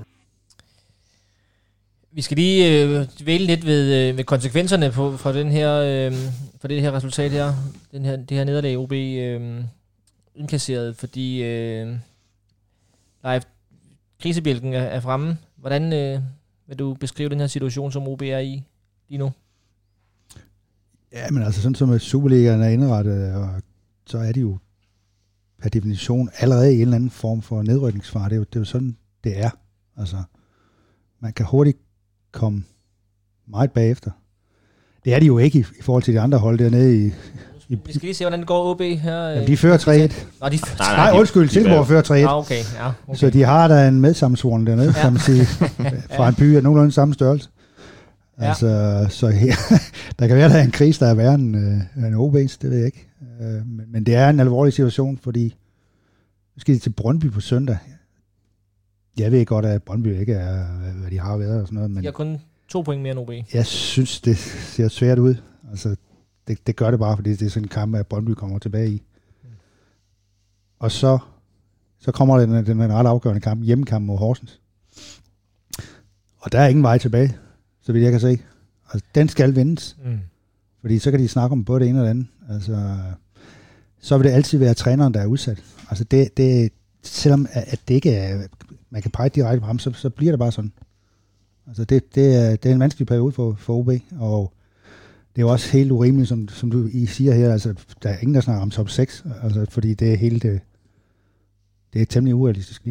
Vi skal lige dvæle lidt ved konsekvenserne for den her for det her resultat her, det her nederlag OB indkasseret, fordi live krisebjælken er fremme. Hvordan vil du beskrive den her situation, som OB er i lige nu? Ja, men altså sådan som Superligaen er indrettet, og så er de jo per definition allerede i en eller anden form for nedrykningsfare. Det er jo sådan, det er. Altså, man kan hurtigt komme meget bagefter. Det er de jo ikke i forhold til de andre hold dernede i vi skal lige se, hvordan det går OB her. Jamen, de fører 3-1. Nej, undskyld, Silkeborg fører 3-1. Okay. Så de har da en medsammensvoren dernede, kan man sige, fra en by af nogenlunde samme størrelse. Ja. Altså, så her, der kan være, der er en krise, der er værre end OB's, det ved jeg ikke. Men det er en alvorlig situation, fordi nu skal de til Brøndby på søndag. Jeg ved godt, at Brøndby ikke er, hvad de har været og sådan noget. Men de har kun 2 point mere end OB. Jeg synes, det ser svært ud. Altså, det gør det bare, fordi det er sådan en kamp, at Brøndby kommer tilbage i. Og så kommer den ret afgørende kamp, hjemmekamp mod Horsens. Og der er ingen vej tilbage, så vidt jeg kan se. Altså, den skal vindes. Fordi så kan de snakke om både det ene og det andet. Altså, så vil det altid være træneren, der er udsat. Altså, det selvom at det ikke er, man kan pege direkte på ham, så bliver det bare sådan. Altså, det er en vanskelig periode for OB, og det er jo også helt urimeligt, som du siger her, altså, der er ingen, der snakker om top 6, altså, fordi det er helt, det er temmelig urealistisk.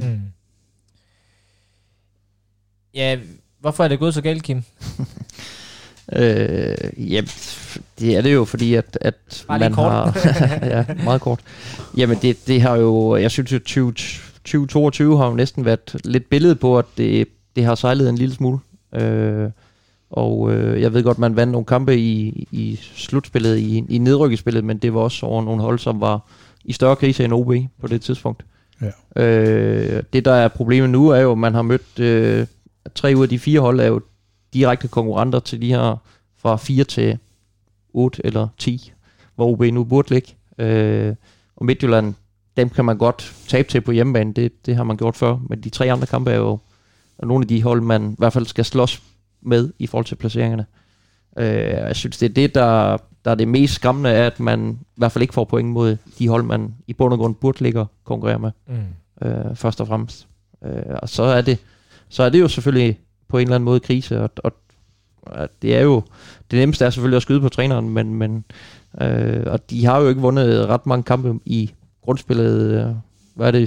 Ja, hvorfor er det gået så galt, Kim? Ja, det er det jo, fordi at man har... ja, meget kort. Jamen, det har jo... Jeg synes jo, 2022 har jo næsten været lidt billede på, at det har sejlet en lille smule. Og jeg ved godt, man vandt nogle kampe i slutspillet, i nedrykkespillet, men det var også over nogle hold, som var i større krise end OB på det tidspunkt. Ja. Det, der er problemet nu, er jo, at man har mødt 3 ud af de 4 hold, er jo direkte konkurrenter til de her fra 4 til 8 eller 10, hvor OB nu burde ligge. Og Midtjylland, dem kan man godt tabe til på hjemmebane, det har man gjort før, men de 3 andre kampe er jo nogle af de hold, man i hvert fald skal slås med i forhold til placeringerne. Jeg synes, det er det, der er det mest skræmmende, er, at man i hvert fald ikke får point mod de hold, man i bund og grund burde ligge og konkurrere med, først og fremmest. Og så er det jo selvfølgelig på en eller anden måde krise, og det er jo, det nemmeste er selvfølgelig at skyde på træneren, men og de har jo ikke vundet ret mange kampe i grundspillet, hvad er det,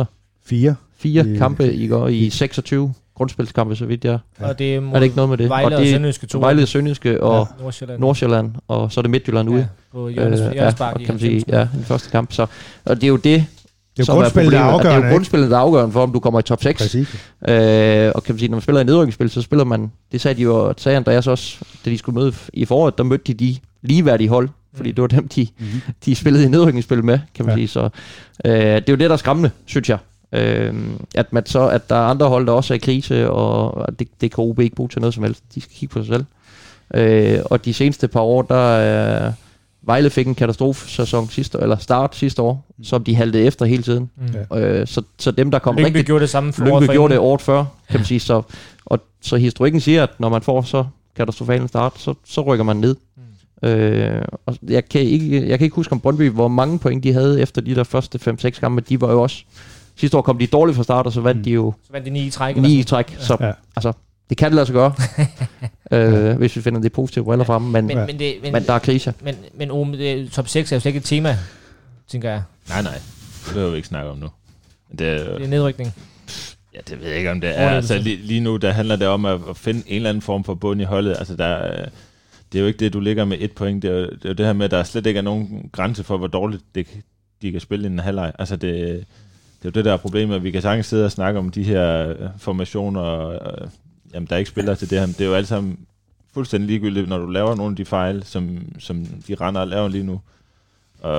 4 kampe i 26 grundspilskampe, så vidt jeg. Og det er det ikke noget med det? Vejle og Sønderjyske 2. Vejle og Sønderjyske og Nordsjælland, og så er det Midtjylland ude. På Jørgens Park kan man sige, den første kamp. Så, og det er jo det, det er jo grundspillet, der er afgørende. Det er jo grundspillet, der er afgørende for, om du kommer i top 6. Og kan man sige, når man spiller i nedrykningsspil, så spiller man, det sagde de jo, sagde Andreas også, da de skulle møde i foråret, der mødte de ligeværdige hold, fordi det var dem, de spillede i nedrykningsspil med, kan man sige. Så det er jo det, der er skræmmende, synes jeg. At der er andre hold, der også er i krise, og det kan OB ikke bruge til noget som helst. De skal kigge på sig selv. Og de seneste par år, der Vejle fik en katastrofesæson start sidste år, som de haltede efter hele tiden. Så dem, der kom Lyngby gjorde det samme for Lyngby gjorde det året før, kan man sige. Så historikken siger, at når man får så katastrofal en start, så rykker man ned. Og jeg kan ikke huske om Brøndby, hvor mange point de havde efter de der første 5-6 kampe. De var jo også sidste år kom de dårligt fra start, og så vandt de jo 9 i træk. 9 i træk. Så altså, det kan det lade sig gøre, hvis vi finder det positive briller fremme, men der er krise. Men top 6 er jo slet ikke et tema, tænker jeg. Nej, det behøver vi ikke snakke om nu. Det er nedrykning. Ja, det ved jeg ikke, om det er. Altså, lige nu, der handler det om at finde en eller anden form for bund i holdet. Altså, det er jo ikke det, du ligger med 1 point. Det er jo det her med, at der slet ikke er nogen grænse for, hvor dårligt de kan spille i en halvleg. Altså, det er jo det, der er problemet. Vi kan sagtens sidde og snakke om de her formationer, jamen, der er ikke spillere til det her. Men det er jo alt sammen fuldstændig ligegyldigt, når du laver nogle af de fejl, som de render og laver lige nu. Og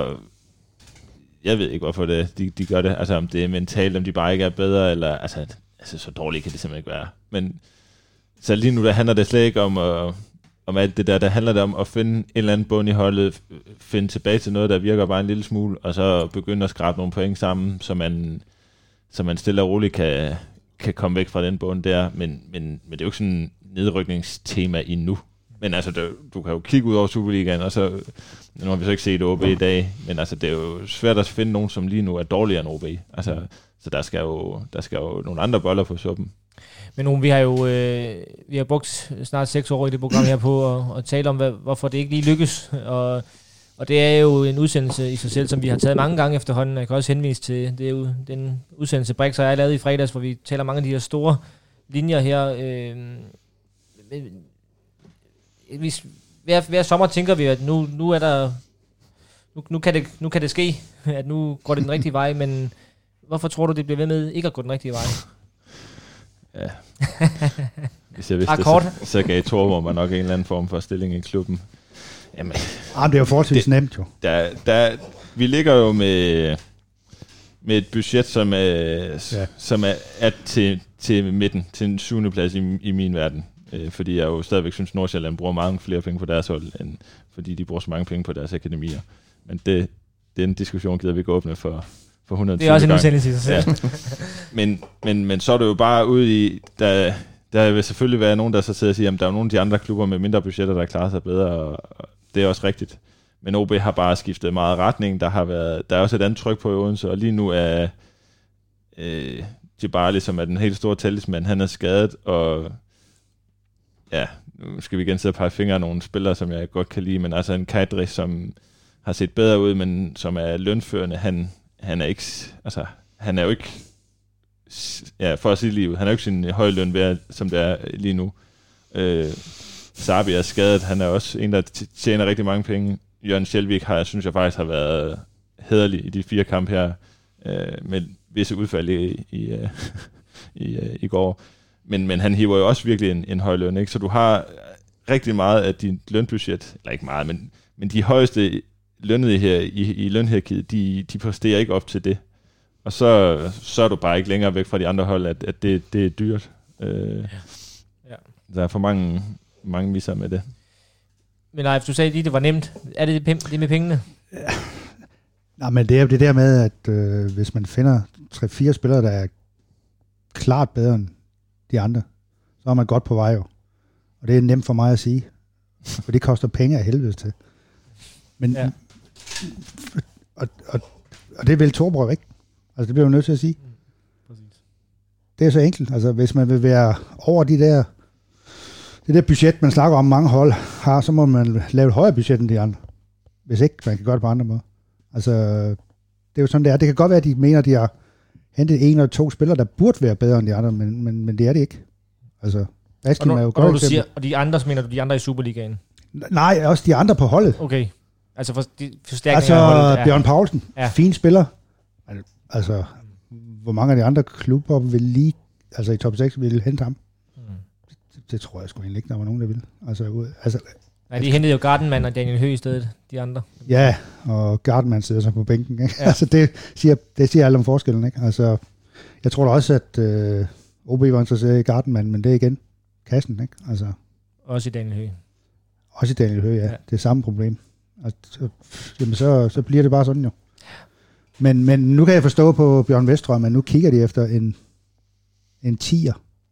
jeg ved ikke, hvorfor de gør det. Altså, om det er mentalt, om de bare ikke er bedre, eller altså så dårligt kan det simpelthen ikke være. Men så lige nu, der handler det slet ikke om alt det der handler det om at finde en eller anden bund i holdet, finde tilbage til noget, der virker bare en lille smule, og så begynde at skrabe nogle point sammen, så man stille og roligt kan komme væk fra den bund der, men det er jo ikke sådan en nedrykningstema endnu. Men altså, du kan jo kigge ud over Superligaen, og så, nu har vi så ikke set OB i dag, men altså, det er jo svært at finde nogen, som lige nu er dårligere end OB. Altså, så der skal jo nogle andre boller på suppen. Men vi har brugt snart 6 år i det program her på at tale om, hvorfor det ikke lige lykkes. Og det er jo en udsendelse i sig selv, som vi har taget mange gange efterhånden. Jeg kan også henvise til det er jo den udsendelse, Brix og jeg lavede i fredags, hvor vi taler mange af de her store linjer her. Hver sommer tænker vi, at nu er der... Nu kan det ske, at nu går det den rigtige vej, men hvorfor tror du, det bliver ved med ikke at gå den rigtige vej? Ja. Hvis jeg vidste det, så gav Torborg mig nok en eller anden form for stilling i klubben. Jamen, det er jo forholdsvis nemt jo. Vi ligger jo med et budget, som er til midten, til en 7. plads i min verden. Fordi jeg jo stadigvæk synes, Nordsjælland bruger mange flere penge på deres hold, end fordi de bruger så mange penge på deres akademier. Men den diskussion gider vi ikke åbne for 120 gange. Det er også en udsendelse i sig selv. Ja. Men så er det jo bare ude i, der vil selvfølgelig være nogen, der så sidder og siger, at der er nogle af de andre klubber med mindre budgetter, der klarer sig bedre, og det er også rigtigt. Men OB har bare skiftet meget retning. Der er også et andet tryk på Odense, og lige nu er Djibali, som er den helt store talisman, han er skadet, og ja, nu skal vi igen sidde og pege fingre af nogle spillere, som jeg godt kan lide, men altså en Kadri, som har set bedre ud, men som er lønførende, han er ikke, altså han er jo ikke, ja, for at sige livet, han er jo ikke sin høje løn værd, som det er lige nu. Sabi er skadet, han er også en, der tjener rigtig mange penge. Jørgen Sjælvik synes jeg faktisk har været hæderlig i de 4 kampe her, med visse udfald i går. Men han hiver jo også virkelig en høj løn, ikke? Så du har rigtig meget af dit lønbudget, eller ikke meget, men de højeste lønnede her i lønhierarkiet, de præsterer ikke op til det. Og så er du bare ikke længere væk fra de andre hold, at det er dyrt. Der er for mange misser med det. Men Leif, du sagde lige, det var nemt. Er det med pengene? Nej, men det er jo det der med, at hvis man finder 3-4 spillere, der er klart bedre end de andre, så er man godt på vej jo. Og det er nemt for mig at sige. For det koster penge af helvede til. Men, ja. og det vil Torborg ikke. Altså det bliver jo nødt til at sige. Det er så enkelt. Altså hvis man vil være over det der budget, man snakker om mange hold har, så må man lave et højere budget end de andre. Hvis ikke, man kan gøre det på andre måder. Altså, det er jo sådan, det er. Det kan godt være, at de mener, at de har hentet 1 eller 2 spillere, der burde være bedre end de andre, men det er det ikke. Altså, Baskin er jo godt eksempel. Siger, og de andre, mener du de andre i Superligaen? Nej, også de andre på holdet. Okay. Altså forstærkninger af holdet. Bjørn Poulsen, fin spiller. Altså, hvor mange af de andre klubber vil lige, altså i top 6, vil hente ham? Det tror jeg sgu egentlig ikke, der var nogen, der ville. Nej, de hentede jo Gardenman og Daniel Høgh i stedet, de andre. Ja, og Gardenman sidder så på bænken, ikke? Ja. Altså, det siger alt om forskellen, ikke? Altså, jeg tror da også, at OB var interesseret i Gardenman, men det er igen kassen, ikke? Altså, også i Daniel Høgh. Også i Daniel Høgh, ja. Det er samme problem. Altså, jamen, så bliver det bare sådan jo. Men nu kan jeg forstå på Bjørn Vestrøm, at nu kigger de efter en 10'er.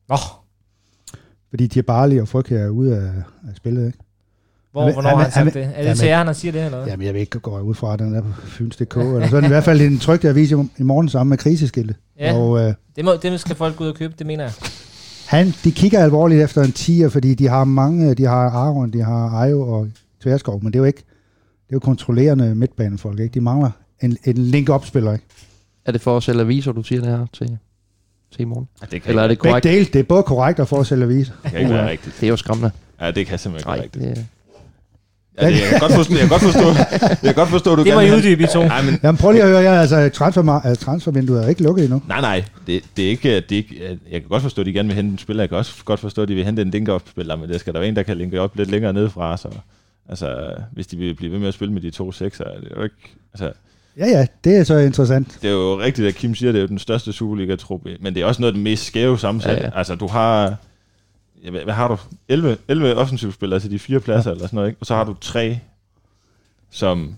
Fordi Djibali og Frygge er ude af spillet, ikke? Hvornår har han sagt det? Er det til jer, han siger det, eller hvad? Jamen, jeg vil ikke gå ud fra, at den er på Fyns.dk, eller sådan i hvert fald en trykt avis i morgen sammen med kriseskilte. Ja, og, det skal folk gå ud og købe, det mener jeg. De kigger alvorligt efter en 10'er, fordi de har mange, de har Aron, de har Ajo og Tverskov, men det er jo ikke, det er jo kontrollerende midtbanefolk, ikke? De mangler en link-up-spiller, ikke? Er det for at sælge aviser, du siger det her til i morgen? Ja, eller er det korrekt? Begge dele, det er både korrekt og for at sælge aviser. Det kan ikke være rigtigt. Det er jo skræmmende. Ja, det kan simpelthen ikke være rigtigt. Ja, jeg kan godt forstå, du det var jo uddybe i to. Jamen prøv lige at høre, altså transfervinduet er ikke lukket endnu. Nej, det er ikke, jeg kan godt forstå, at de gerne vil hente en spiller, jeg kan også godt forstå, at de vil hente en link-up-spiller, men det skal der være en, der kan linke op lidt længere nedefra, så altså, hvis de vil blive ved med at spille med de 2 sekser, er det jo ikke, altså. Ja, det er så interessant. Det er jo rigtigt, at Kim siger, det er jo den største Superliga-trup, men det er også noget af det mest skæve sammensat. Ja. Altså, du har, hvad har du? 11 offensivspillere til de 4 pladser, eller sådan noget, ikke? Og så har du 3, som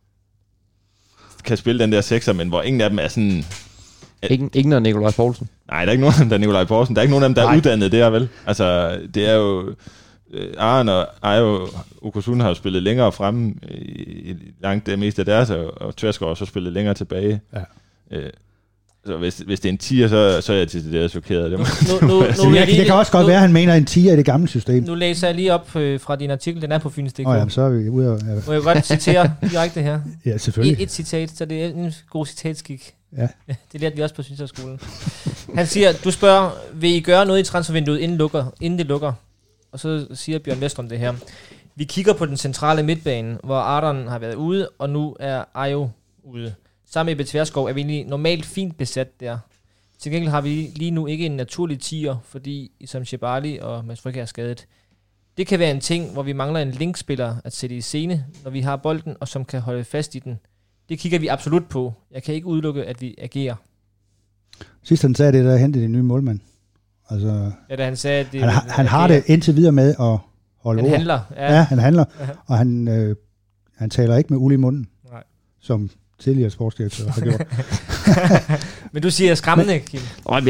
kan spille den der sekser, men hvor ingen af dem er sådan. Ingen af Nikolaj Poulsen. Nej, der er ikke nogen af dem, der er Nikolaj Poulsen. Der er ikke nogen af dem, der er uddannet der, vel? Altså, det er jo. Aron og Ajo Okusun har jo spillet længere fremme i langt det meste af deres, og Tverskov har så spillet længere tilbage. Ja. Så hvis det er en 10'er, så er jeg til det der chokeret. Det kan også godt være, at han mener en 10'er i det gamle system. Nu læser jeg lige op fra din artikel, den er på Fyns.dk. Jamen, så er vi ude af. Må jeg godt citere direkte her? Ja, selvfølgelig. Et citat, så det er en god citatskik. Ja. Det lærte vi også på Synshavsskolen. Han siger, du spørger, vil I gøre noget i transfervinduet, inden det lukker? Og så siger Bjørn Vestrøm det her. Vi kigger på den centrale midtbane, hvor Ardon har været ude, og nu er Ajo ude. Sammen med Tverskov er vi egentlig normalt fint besat der. Til gengæld har vi lige nu ikke en naturlig 10'er, fordi som Djibali og Mads Frygge er skadet. Det kan være en ting, hvor vi mangler en linkspiller at sætte i scene, når vi har bolden, og som kan holde fast i den. Det kigger vi absolut på. Jeg kan ikke udelukke, at vi agerer. Sidst han sagde det, der hentede de nye målmand. Altså, ja, da han sagde, at det, han har det indtil videre med at holde ord. Han handler. Ja, han handler. Og han taler ikke med uld i munden. Nej. Som tidligere sportsdirektør har gjort. Men du siger skræmmende, Kim.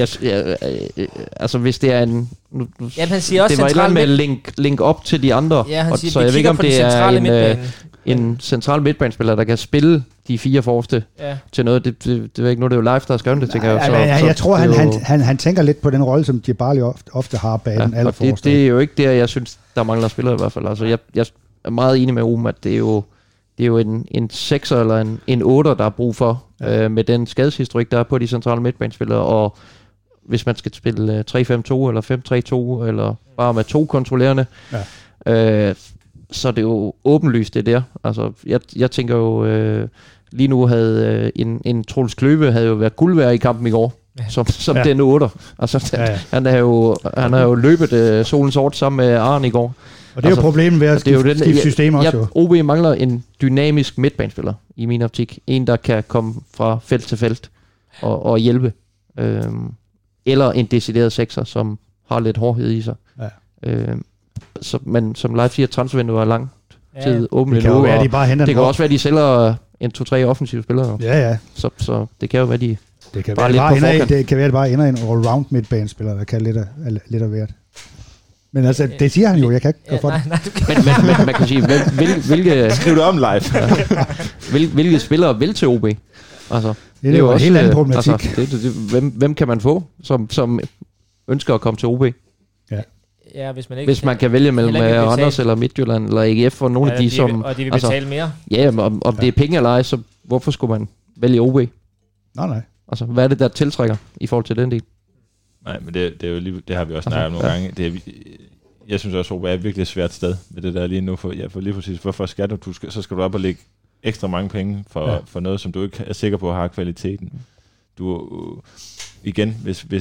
Altså hvis det er en. Jamen, han siger også det var et eller andet med link op til de andre. Ja, han siger, så jeg ved ikke, om det er en central midtbanespiller, der kan spille de 4 forreste til noget. Det er ikke noget, det er jo Leif, der har skrevet det, tænker jeg. Jeg tror, han tænker lidt på den rolle, som Djibali ofte har bag den allerforreste. Det er jo ikke der, jeg synes, der mangler spillere i hvert fald. Altså, jeg er meget enig med Ruben, at det er jo en 6'er eller en 8'er, der er brug for, med den skadeshistorik, der er på de centrale midtbanespillere, og hvis man skal spille 3-5-2 eller 5-3-2, eller bare med 2 kontrollerende, så er det jo åbenlyst det der. Altså, jeg tænker jo, lige nu havde en Troels Kløve havde jo været guld værd i kampen i går, som den 8'er. Altså, han har jo løbet solens ort sammen med Arne i går. Og det er jo problemet ved at skifte system også. OB mangler en dynamisk midtbanespiller i min optik. En, der kan komme fra felt til felt og hjælpe. Eller en decideret 6'er, som har lidt hårdhed i sig. Ja. Men som Leif siger, transfervinduet er langt tid åben Det kan endnu. jo være, de bare henter det den kan op. også være, de sælger 1-2-3 offensive spillere. Ja. Så det kan jo være, de Det kan bare være, lidt på forkant. det kan være, det bare ender en all-round midtbanespiller, der kan lidt af hvert. Men altså, det siger han jo, jeg kan ikke gå for det. Men man kan sige, hvilke... Skriv det om live. hvilke spillere vil til OB? Altså, Det er jo en helt anden problematik. Altså, hvem kan man få, som ønsker at komme til OB? Ja, hvis man ikke... Hvis man kan vælge mellem heller ikke vil betale. Randers eller Midtjylland eller AGF og nogle af de, som... Og de vil betale mere. Ja, men om det er penge eller ej, så hvorfor skulle man vælge OB? Nej. Altså, hvad er det, der tiltrækker i forhold til den del? Nej, men det er jo lige, det har vi også snakket om nogle gange. Det er, jeg synes også, at OB er et virkelig svært sted med det der lige nu. For lige præcis, hvorfor skal så skal du op og lægge ekstra mange penge for noget, som du ikke er sikker på har kvaliteten. Igen,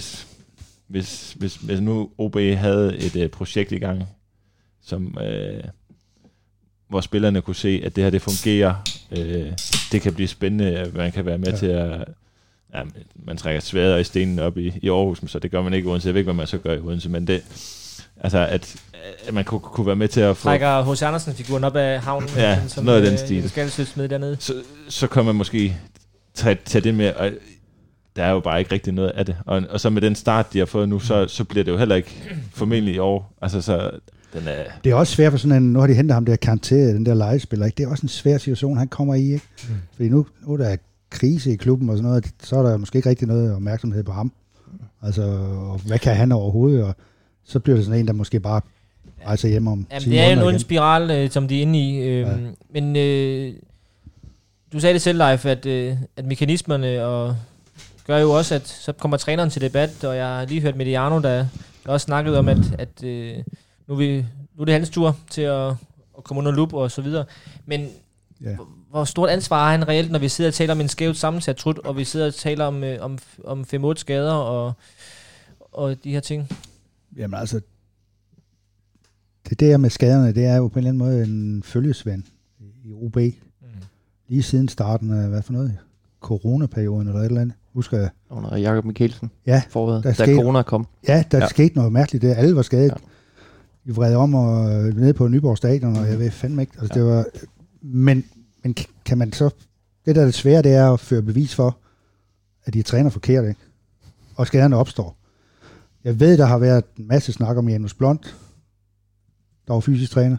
hvis nu OB havde et projekt i gang, som hvor spillerne kunne se, at det her det fungerer, det kan blive spændende, man kan være med til at... Ja, man trækker svæder i stenen op i Aarhus, så det gør man ikke i Odense. Jeg ved ikke, hvad man så gør i Odense, men det... Altså, at man kunne være med til at få... Trækker H.C. Andersen-figuren op af havnen. Ja, som noget af den stil. Skaldesødsmed dernede. Så kan man måske tage det med, og der er jo bare ikke rigtig noget af det. Og så med den start, de har fået nu, så bliver det jo heller ikke formentlig i år. Altså, så den er... Det er også svært for sådan en... Nu har de hentet ham der Kanté, den der legespiller, ikke? Det er også en svær situation, han kommer i, ikke? Fordi nu er der krise i klubben og sådan noget, så er der måske ikke rigtig noget opmærksomhed på ham. Altså, hvad kan han overhovedet? Og så bliver det sådan en, der måske bare rejser hjem om 10 måneder. Det er jo en spiral, som de er inde i. Men du sagde det selv, Leif, at mekanismerne og gør jo også, at så kommer træneren til debat, og jeg har lige hørt Mediano, der også snakkede om, at nu er det hans tur til at komme under lup og så videre. Men hvor stort ansvar har han reelt, når vi sidder og taler om en skævt sammensat trut, og vi sidder og taler om 5-8 skader og de her ting? Jamen altså, det der med skaderne, det er jo på en eller anden måde en følgesvend i OB. Lige siden starten af, hvad for noget? Coronaperioden eller et eller andet. Husker jeg? Under Jakob Mikkelsen. Ja. Da corona kom. Ja, der skete noget mærkeligt der. Alle var skadet. Vi vred om og nede på Nyborg Stadion, og jeg ved fandme ikke. Altså, det var... Men kan man så... Det der er det svære, det er at føre bevis for, at de træner forkert, ikke? Og skaderne opstår. Jeg ved, der har været en masse snak om Janus Blond, der var fysisk træner,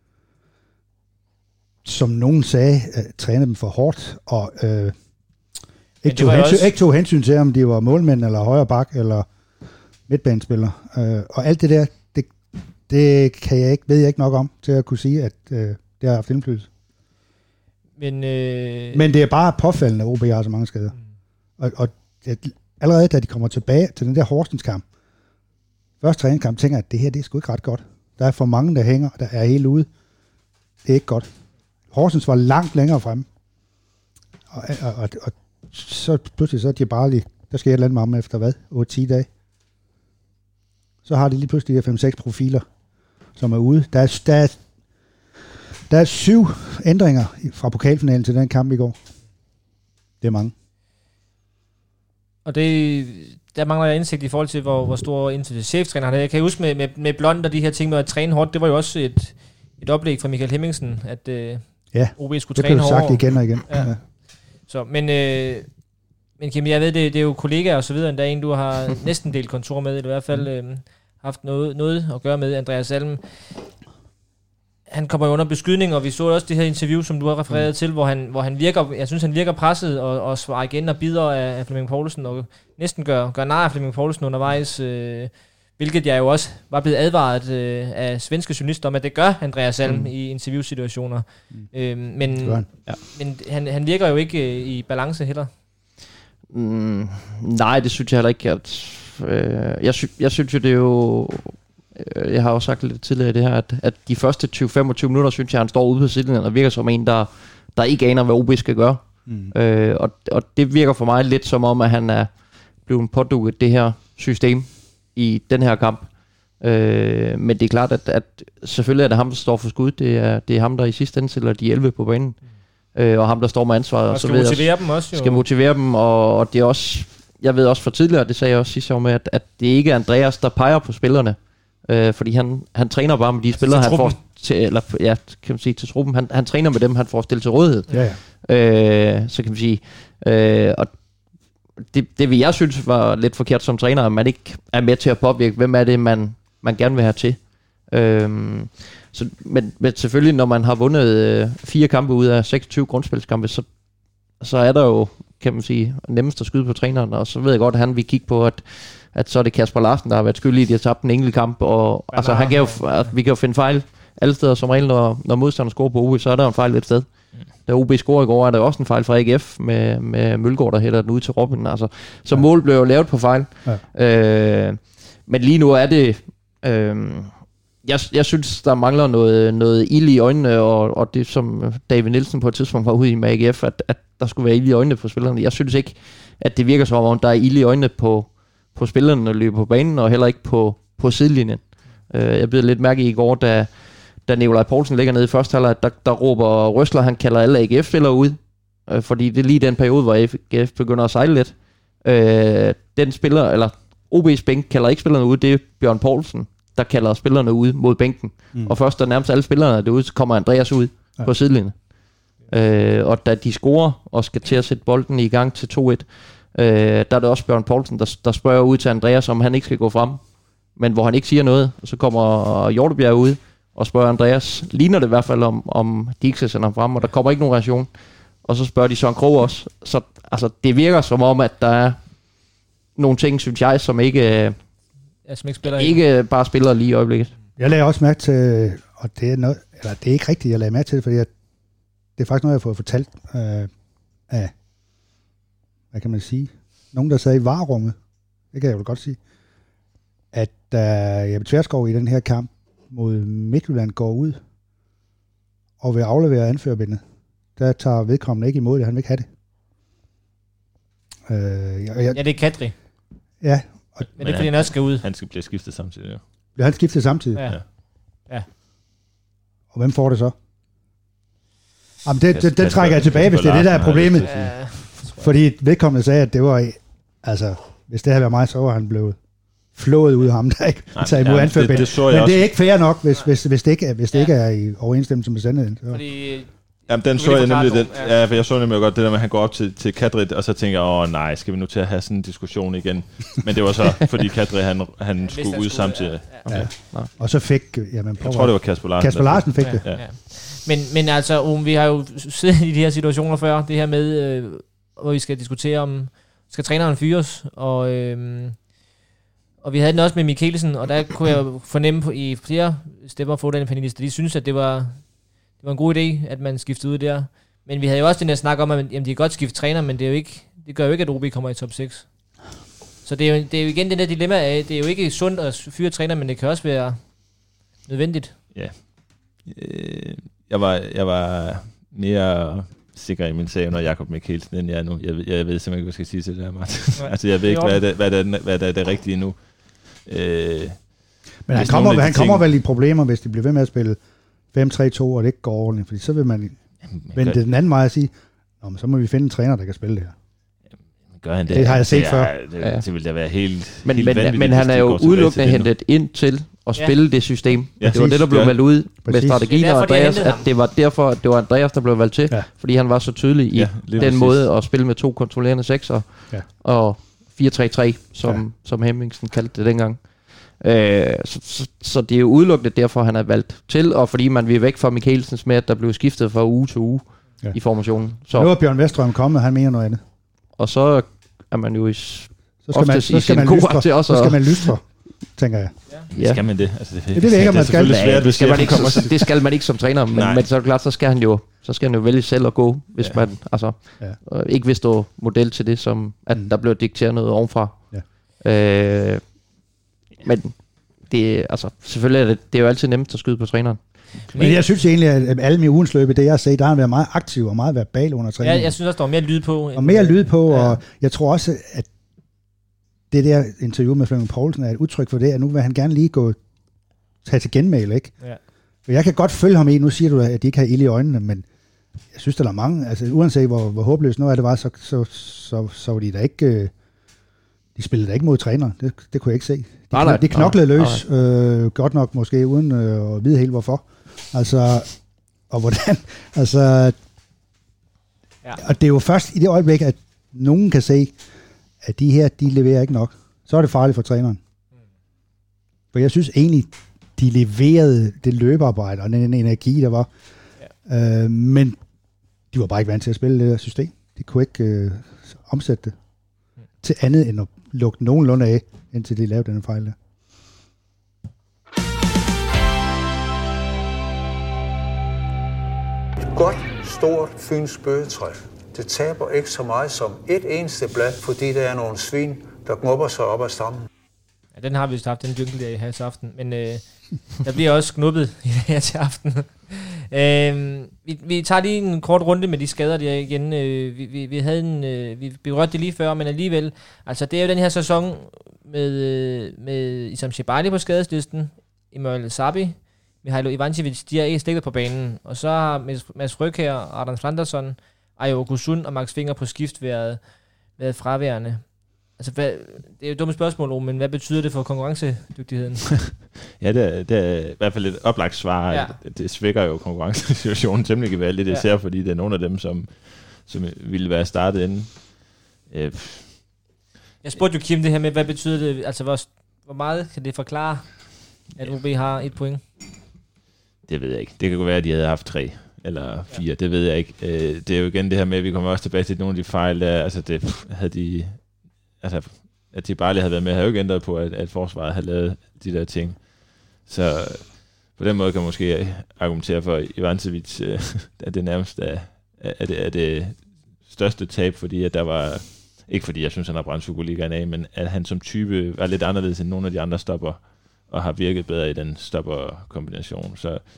som nogen sagde, trænede dem for hårdt, og ikke tog hensyn til, om de var målmænd, eller højre bak, eller midtbanespillere. Og alt det der, det kan jeg ikke, ved jeg ikke nok om, til at kunne sige, at det har haft indflydelse. Men det er bare påfaldende, at OB har så mange skader. Og allerede da de kommer tilbage til den der Horsens-kamp, første træningskamp, tænker jeg, at det her, det er sgu ikke ret godt. Der er for mange, der hænger, der er helt ude. Det er ikke godt. Horsens var langt længere fremme. Og så pludselig, så er de bare lige, der sker et eller andet med ham efter hvad? 8-10 dage. Så har de lige pludselig de 5-6 profiler, som er ude. Der er 7 ændringer fra pokalfinalen til den kamp i går. Det er mange. Og der mangler jeg indsigt i forhold til, hvor stor indtil cheftræner han er. Jeg kan huske med Blond og de her ting med at træne hårdt, det var jo også et oplæg fra Michael Hemmingsen, at OB skulle træne hårdere. Det blev sagt igen og igen. Ja. Så, men Kim, jeg ved, det er jo kollegaer og så videre, endda en, du har næsten delt kontor med, eller i hvert fald haft noget at gøre med, Andreas Salm. Han kommer jo under beskydning, og vi så også det her interview, som du har refereret til, hvor han virker, jeg synes, han virker presset og svarer igen og bider af Flemming Poulsen, og næsten gør nar af Flemming Poulsen undervejs, hvilket jeg jo også var blevet advaret af svenske journalister om, at det gør Andreas Salm i interviewsituationer. Men han virker jo ikke i balance heller. Nej, det synes jeg heller ikke. Jeg synes jo, det er jo... Jeg har også sagt lidt tidligere i det her, at de første 20-25 minutter, synes jeg, han står ude på sidelinjen og virker som en, der ikke aner, hvad OB skal gøre. Og det virker for mig lidt som om, at han er blevet pådukket det her system i den her kamp. Men det er klart, at selvfølgelig er det ham, der står for skud. Det er ham, der i sidste ende stiller de 11 på banen. Og ham, der står med ansvaret. Og skal motivere dem også. Skal motivere dem, og det er også... Jeg ved også for tidligere, det sagde jeg også sidste år med, at det ikke er Andreas, der peger på spillerne. Fordi han træner bare med de spillere, han får til truppen. Han træner med dem, han får stillet til rådighed. Så kan man sige, og det vil jeg synes var lidt forkert som træner, at man ikke er med til at påvirke, hvem er det, man gerne vil have til. Men selvfølgelig, når man har vundet 4 kampe ud af 26 grundspilskampe, så er der jo, kan man sige, nemmest at skyde på træneren, og så ved jeg godt, at han vil kigge på, at så er det Kasper Larsen, der har været skyldig i, at de har tabt en enkelt kamp, og altså, vi kan jo finde fejl alle steder, som regel, når modstanderen scorer på OB, så er der jo en fejl et sted. Da OB scorer i går, er der også en fejl fra AGF med Mølgaard, der hætter den ud til Robben. Altså, så mål blev jo lavet på fejl. Ja. Men lige nu er det... Jeg synes, der mangler noget ild i øjnene, og det som David Nielsen på et tidspunkt var ude i med AGF, at der skulle være ild i øjnene på spillerne. Jeg synes ikke, at det virker som om, der er ild i øjnene på spillerne, der løber på banen, og heller ikke på sidelinjen. Jeg blev lidt mærke i går, da Nikolaj Poulsen ligger nede i første halvleg, der råber Røsler, han kalder alle AGF-spillere ud, fordi det er lige den periode, hvor AGF begynder at sejle lidt. Den spiller, eller OB's bænk kalder ikke spillerne ud, det er Bjørn Poulsen, der kalder spillerne ud mod bænken. Og først, da nærmest alle spillerne er derude, så kommer Andreas ud på sidelinjen. Og da de scorer og skal til at sætte bolden i gang til 2-1, der er det også Bjørn Poulsen, der spørger ud til Andreas, om han ikke skal gå frem. Men hvor han ikke siger noget, så kommer Hjortebjerg ud og spørger Andreas, ligner det i hvert fald, om de ikke skal sende ham frem, og der kommer ikke nogen reaktion. Og så spørger de Søren Krog også. Så altså, det virker som om, at der er nogle ting, synes jeg, som ikke bare spiller lige i øjeblikket. Jeg lagde også mærke til, og det er noget, eller det er ikke rigtigt, jeg lagde mærke til det, fordi det er faktisk noget, jeg har fået fortalt af, hvad kan man sige, nogen, der sad i varerummet, det kan jeg jo godt sige, at Jeppe Tverskov i den her kamp mod Midtjylland går ud og vil aflevere anførerbindet. Der tager vedkommende ikke imod det, han vil ikke have det. Ja, det er Kadri. Ja. Men det er fordi, han også skal ud. Han skal blive skiftet samtidig, ja. Bliver han skiftet samtidig? Ja. Og hvem får det så? Jamen, den trækker jeg tilbage, hvis det er det, der er problemet. Ja. Fordi vedkommende sagde, at det var, altså, hvis det havde været mig, så var han blevet flået ud af ham, der ikke tager imod anførerbindet. Men det er ikke fair nok, hvis det ikke er i overensstemmelse med sandheden. Fordi... Jamen, den så jeg nemlig, for jeg så nemlig godt det der med, at han går op til Kadri, og så tænker jeg, nej, skal vi nu til at have sådan en diskussion igen? Men det var så, fordi Kadri, han skulle ud samtidig. Ja. Og så fik, jeg tror, det var Kasper Larsen. Kasper Larsen fik det. Ja. Men altså, vi har jo siddet i de her situationer før, det her med, hvor vi skal diskutere om, skal træneren fyres, og vi havde den også med Mikkelsen, og der kunne jeg fornemme i flere stemmer få den panelister, de synes, at det var en god idé, at man skiftede ud der. Men vi havde jo også den der snak om, at jamen, de kan godt skifte træner, men det gør jo ikke, at OB kommer i top 6. Så det er jo igen den der dilemma af, det er jo ikke sundt at fyre træner, men det kan også være nødvendigt. Ja. Jeg var mere sikker i min sag under Jakob Mikkelsen, end jeg er nu. Jeg ved simpelthen ikke, hvad jeg skal sige til det her, Martin. Altså, jeg ved ikke, hvad der er det rigtige nu. Men han kommer vel i problemer, hvis de bliver ved med at spille 5-3-2, og det ikke går ordentligt, fordi så vil man vende den anden vej og sige, så må vi finde en træner, der kan spille det her. Gør han det? Det har jeg set før. Det vil da være helt men han er jo udelukkende hentet ind til at spille det system. Ja, det var det, der blev valgt ud med strategien og Andreas, at det var derfor, at det var Andreas, der blev valgt til, fordi han var så tydelig i den måde at spille med 2 kontrollerende sekser og 4-3-3, som Hemmingsen kaldte det dengang. Så det er jo udelukkende derfor, han er valgt til, og fordi man vil væk fra Mikkelsens med, at der blev skiftet fra uge til uge i formationen. Så nu er Bjørn Vestrøm kommet, han mener noget andet. Og så er man jo så skal man lystre, tænker jeg. Ja. Skal man det? Altså, det ved jeg ikke, om man skal. Det skal man ikke som træner, men så er det klart, så skal han jo vælge selv at gå, hvis man ikke vil stå model til det, som at der bliver dikteret noget ovenfra. Ja. Men det, altså, selvfølgelig er det er jo altid nemt at skyde på træneren. Men jeg synes egentlig, at alle i ugens løb, det jeg har set, der har været meget aktiv og meget verbal under træningen. Ja, jeg synes også, der var mere lyd på. Og jeg tror også, at det der interview med Flemming Poulsen er et udtryk for det, at nu vil han gerne lige tage til genmæle, ikke? Ja. For jeg kan godt følge ham i, nu siger du, at de ikke har ild i øjnene, men jeg synes, der er mange, altså uanset hvor håbløst noget af det var, så var de da ikke... de spillede da ikke mod træneren. Det kunne jeg ikke se. De knoklede løs. Godt nok måske, uden at vide helt hvorfor. Altså, og hvordan. Altså, og det er jo først i det øjeblik, at nogen kan se, at de her, de leverer ikke nok. Så er det farligt for træneren. For jeg synes egentlig, de leverede det løbearbejde og den energi, der var. Men de var bare ikke vant til at spille det der system. De kunne ikke omsætte det til andet end at lukke nogenlunde af, indtil de lavede den fejl der. Et godt, stort fyns bøgetræ. Det taber ikke så meget som et eneste blad, fordi der er nogle svin, der gnubber sig op ad stammen. Ja, den har vi vist haft, den jungle der i her til aften. Men der bliver også knuppet i det her til aften. Vi tager lige en kort runde med de skader der igen. Vi berørte det lige før, men alligevel. Altså, det er jo den her sæson med Isam Shebali på skadeslisten, Emmanuel Sabi, Mihailo Ivancevic, de er ikke stikket på banen. Og så har Mads Røkjær, Ardan Flanderson, Ayo Okusun og Max Finger på skift været fraværende. Altså, det er jo et dumt spørgsmål, men hvad betyder det for konkurrencedygtigheden? Ja, det er i hvert fald et oplagt svar. Ja. Det svækker jo konkurrencesituationen temmelig gevaldigt, især fordi det er nogle af dem, som ville være startet inden. Jeg spurgte jo Kim det her med, hvad betyder det? Altså, hvor meget kan det forklare, at OB har 1 point? Det ved jeg ikke. Det kan jo være, at de havde haft 3 eller 4. Det ved jeg ikke. Det er jo igen det her med, at vi kommer også tilbage til nogle af de fejl, der, altså det havde de... Altså, at de bare lige havde været med, havde jo ikke ændret på, at forsvaret havde lavet de der ting. Så på den måde kan man måske argumentere for Ivancevic, at det nærmest er det største tab, fordi at der var, ikke fordi jeg synes, han har brændt Superligaen af, men at han som type var lidt anderledes end nogle af de andre stopper, og har virket bedre i den stopper-kombination.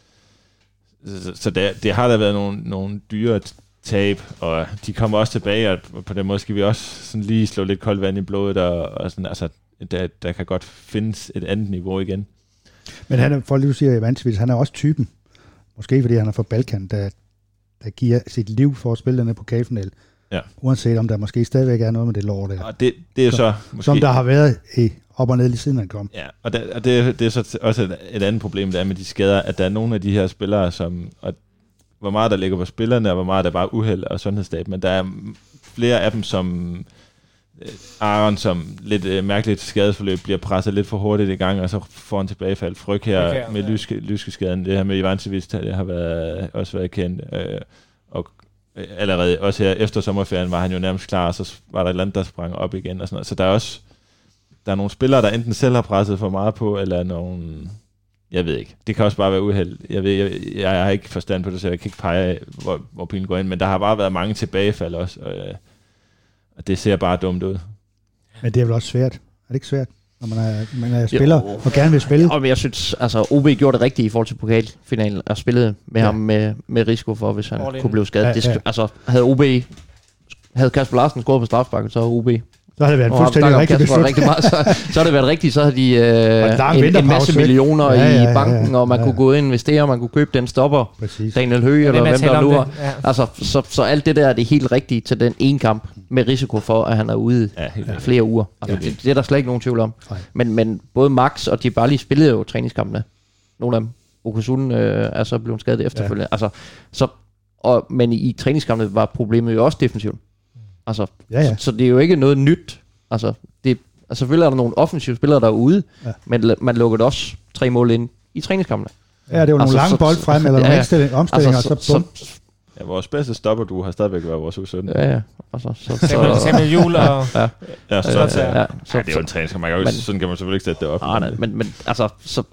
Så det har der været nogle dyre tab, og de kommer også tilbage, og på den måde skal vi også sådan lige slå lidt koldt vand i blodet, og sådan, altså, der kan godt findes et andet niveau igen. Men han er, for lige at sige Ivancevic, han er også typen, måske fordi han er fra Balkan, der giver sit liv for at spille denne pokalfinale. Ja. Uanset om der måske stadigvæk er noget med det lort der. Og det er jo så måske... Som der har været op og ned lige siden han kom. Ja, og det er så også et andet problem, der er med de skader, at der er nogle af de her spillere, som... hvor meget der ligger på spillerne, og hvor meget der bare er uheld og sundhedsstab, men der er flere af dem, som Aron, som lidt mærkeligt skadesforløb, bliver presset lidt for hurtigt i gang, og så får en tilbagefald. Fryg her med lyskeskaden, det her med Ivancevic, det har også været kendt, og allerede også her efter sommerferien var han jo nærmest klar, og så var der et eller andet, der sprang op igen, og sådan noget. Så der er nogle spillere, der enten selv har presset for meget på, eller nogle... Jeg ved ikke. Det kan også bare være uheld. Jeg har ikke forstand på det, så jeg kan ikke pege, hvor pilen går ind, men der har bare været mange tilbagefald også, og det ser bare dumt ud. Men det er vel også svært. Er det ikke svært, når man er spiller og gerne vil spille? Og jeg synes, altså OB gjorde det rigtigt i forhold til pokalfinalen, og spillede med ham med risiko for, hvis han kunne blive skadet. Ja. Altså, havde Kasper Larsen scoret på strafsparket, så OB... Så har det været fuldstændig rigtigt. Så har det været rigtigt. Så har de en masse millioner i banken, og man kunne gå ind og investere, man kunne købe den stopper. Præcis. Daniel Høgh, eller hvem der nu er. Ja. Altså, så alt det der er det helt rigtige til den ene kamp, med risiko for, at han er ude flere uger. Altså, det er der slet ikke nogen tvivl om. Men både Max og Djibali spillede jo træningskampene. Nogle af dem. Okusun er så blevet skadet efterfølgende. Ja. Altså, men i træningskampene var problemet jo også defensivt. Altså, så det er jo ikke noget nyt. Altså, selvfølgelig er der nogle offensive spillere derude, men man lukkede også 3 mål ind i træningskampene. Ja, det var nogle lange bold frem, eller nogle omstillinger, så vores bedste stopper, du har stadigvæk været vores U17. Ja. Altså, Samuel Juhl og... Ja, det er jo en træningskamp. Sådan kan man selvfølgelig ikke sætte det op. Men altså,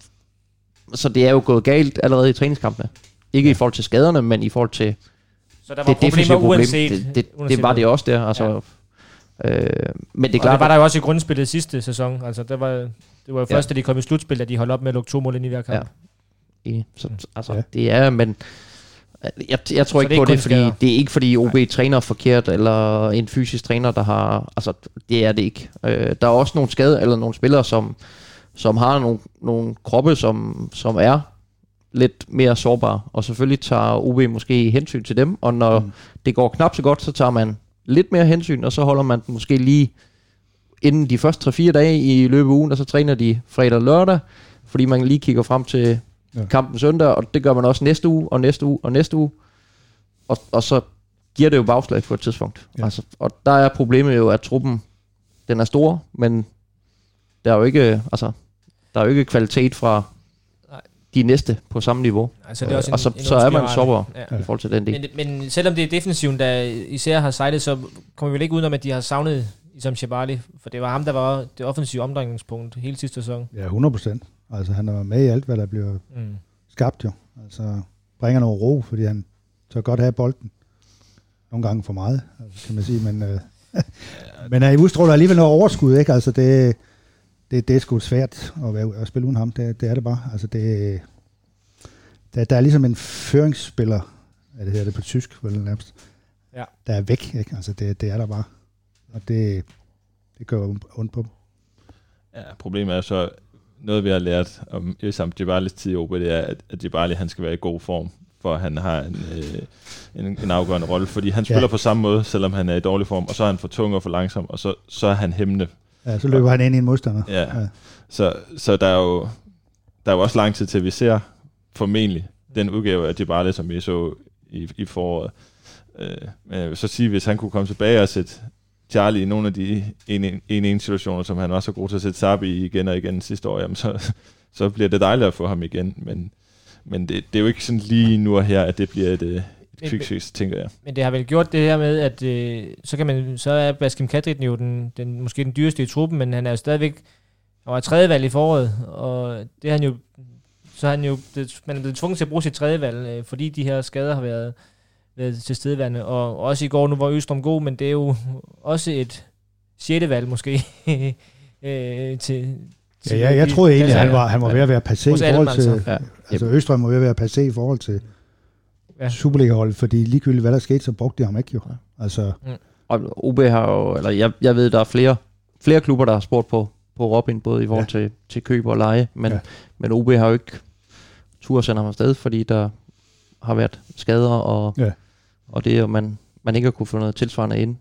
så det er jo gået galt allerede i træningskampene. Ikke i forhold til skaderne, men i forhold til... Så der var problemer uanset. Det var det også der. Altså, men det er klart, det var der jo også i grundspillet sidste sæson. Altså, det var jo først, da de kom i slutspil, at de holdt op med at lukke 2 mål ind i hver kamp. Ja. Så, det er, men jeg tror ikke på det, fordi det er ikke fordi OB træner forkert, eller en fysisk træner, der har... Altså, det er det ikke. Der er også nogle skader, eller nogle spillere, som har nogle kroppe, som er lidt mere sårbare, og selvfølgelig tager OB måske hensyn til dem, og når det går knap så godt, så tager man lidt mere hensyn, og så holder man den måske lige inden de første 3-4 dage i løbet af ugen, og så træner de fredag og lørdag, fordi man lige kigger frem til kampen søndag, og det gør man også næste uge, og næste uge, og næste uge. Og så giver det jo bagslag på et tidspunkt. Ja. Altså, og der er problemet jo, at truppen, den er stor, men der er jo ikke kvalitet fra de næste på samme niveau. Altså, det er også så er man sårbar i forhold til den del. Men selvom det er defensiven, der især har sejlet, så kommer vi vel ikke udenom, at de har savnet Isam Shabali, for det var ham, der var det offensive omdrejningspunkt hele sidste sæson. Ja, 100%. Altså han er med i alt, hvad der bliver skabt jo. Altså bringer noget ro, fordi han tør godt have bolden. Nogle gange for meget, altså, kan man sige, men han udstråler alligevel noget overskud, ikke? Altså det er sgu svært at spille uden ham, det er det bare. Altså der er ligesom en føringsspiller, det hedder det på tysk, vel nærmest, der er væk, ikke? Altså det er der bare, og det gør ondt på dem. Ja, problemet er så, noget vi har lært om Isam Djibalis tid i OB, det er, at Djibali, han skal være i god form, for han har en afgørende rolle, fordi han spiller på samme måde, selvom han er i dårlig form, og så er han for tung og for langsom, og så er han hæmmende. Ja, så løber han ind i en modstander. Ja. Så der er jo også lang tid til, at vi ser formentlig den udgave af Djibali, som vi så i foråret. Men jeg vil så sige, hvis han kunne komme tilbage og sætte Charlie i nogle af de en situationer, som han var så god til at sætte Sabi i igen og igen sidste år, jamen så bliver det dejligt at få ham igen, men det er jo ikke sådan lige nu og her, at det bliver et quick-fix, tænker jeg. Men det har vel gjort det her med, at så er Baskim Kadri jo måske den dyreste i truppen, men han er jo stadigvæk, han var tredje valg i foråret, og det er han jo, man er blevet tvunget til at bruge sit tredje valg, fordi de her skader har været tilstedeværende, og også i går, nu var Østrøm god, men det er jo også et sjette valg måske. Jeg troede egentlig, at han var ved at være passé i forhold til, altså Østrøm var ved at være passé i forhold til Superliga-holdet, fordi ligegyldigt hvad der skete, så brugte de ham ikke jo. Altså. Og OB har jo, eller jeg ved, der er flere klubber, der har spurgt på Robin, både i forhold til køb og leje, men OB har jo ikke tur at sende ham afsted, fordi der har været skader, og det er jo, man ikke har kunne få noget tilsvarende ind.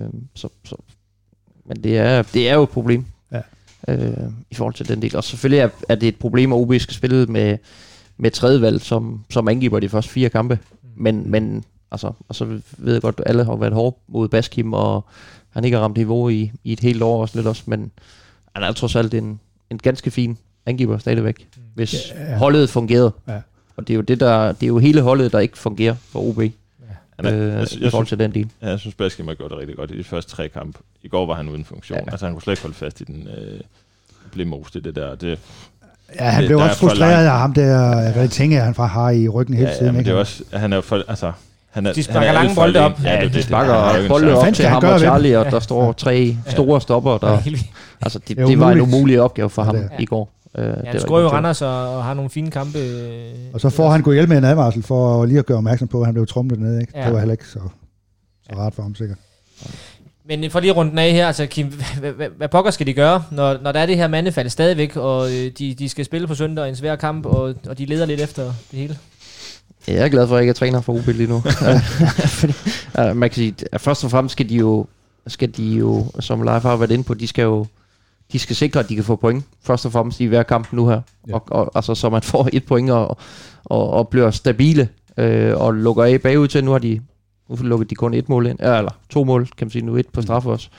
Men det er jo et problem i forhold til den del. Og selvfølgelig er det et problem, at OB skal spille med tredjevalg, som angriber de første 4 kampe. Men altså, og så ved jeg godt, at alle har været hårde mod Baskim, og han ikke har ramt niveau i et helt år også lidt også, men han er trods alt en ganske fin angriber stadigvæk, hvis holdet fungerede. Ja. Og det er jo det er jo hele holdet, der ikke fungerer for OB. I forhold til den del. Ja, jeg synes, Baskim har gjort det rigtig godt i de første 3 kampe. I går var han uden funktion. Altså, han kunne slet ikke holde fast i den blev most i det der. Han blev også frustreret af ham der, hvad tænker han fra har i ryggen hele tiden. Men det er også, han er for, altså, de sparker lange bolde op. Ja, de sparker bolde op til ham og Charlie, og der står 3 store stopper. Altså, det var en umulig opgave for ham i går. Han scorer jo Randers og har nogle fine kampe. Og så får han gå hjælp med en advarsel for lige at gøre opmærksom på, at han blev tromlet ned. Ikke? Ja. Det var heller ikke så rart for ham sikkert. Men for lige runden af her, altså Kim, hvad pokker skal de gøre, når der er det her mandefald stadigvæk, og de skal spille på søndag i en svær kamp, og de leder lidt efter det hele? Jeg er glad for, at jeg ikke er træner for OB lige nu. Fordi, man kan sige, at først og fremmest skal de jo, som Leif har været inde på, de skal sikre, at de kan få point. Først og fremmest i hver kamp nu her. Ja. Og altså, så man får 1 point og bliver stabile og lukker af bagud til. Nu lukker de kun 1 mål ind. Eller 2 mål, kan man sige. Nu 1 på straffe også.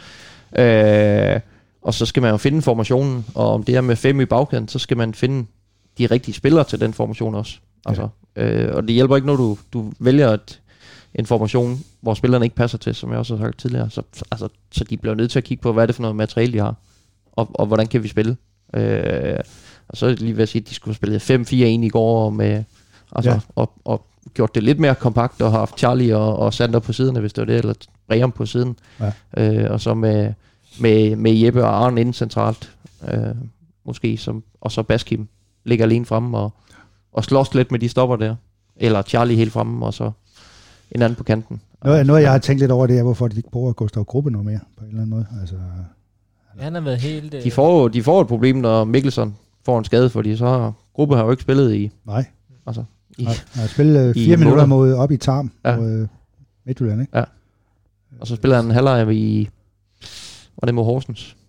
Og så skal man jo finde formationen. Og om det er med 5 i bagkæden, så skal man finde de rigtige spillere til den formation også. Altså, og det hjælper ikke, når du vælger en formation, hvor spillerne ikke passer til, som jeg også har sagt tidligere. Så de bliver nødt til at kigge på, hvad er det for noget materiale, de har. Og hvordan kan vi spille. Og så lige ved at sige, at de skulle spille 5-4-1 i går, med, og gjort det lidt mere kompakt, og har haft Charlie og Sander på siden, hvis det var det, eller Brian på siden. Ja. Og så med Jeppe og Arne inden centralt, måske, og så Baskim ligger alene fremme, og slås lidt med de stopper der. Eller Charlie helt fremme, og så en anden på kanten. Noget jeg har tænkt lidt over, det er, hvorfor de ikke bruger Gustav Gruppe noget mere, på en eller anden måde. Altså. Ja, han har været helt... De får et problem, når Mikkelsen får en skade, fordi så Gruppe har jo ikke spillet i... Nej. Altså, han har spillet 4 minutter mod op i Tarm mod Midtjylland, ikke? Ja. Og så spiller han en halvleg i... Var det mod Horsens?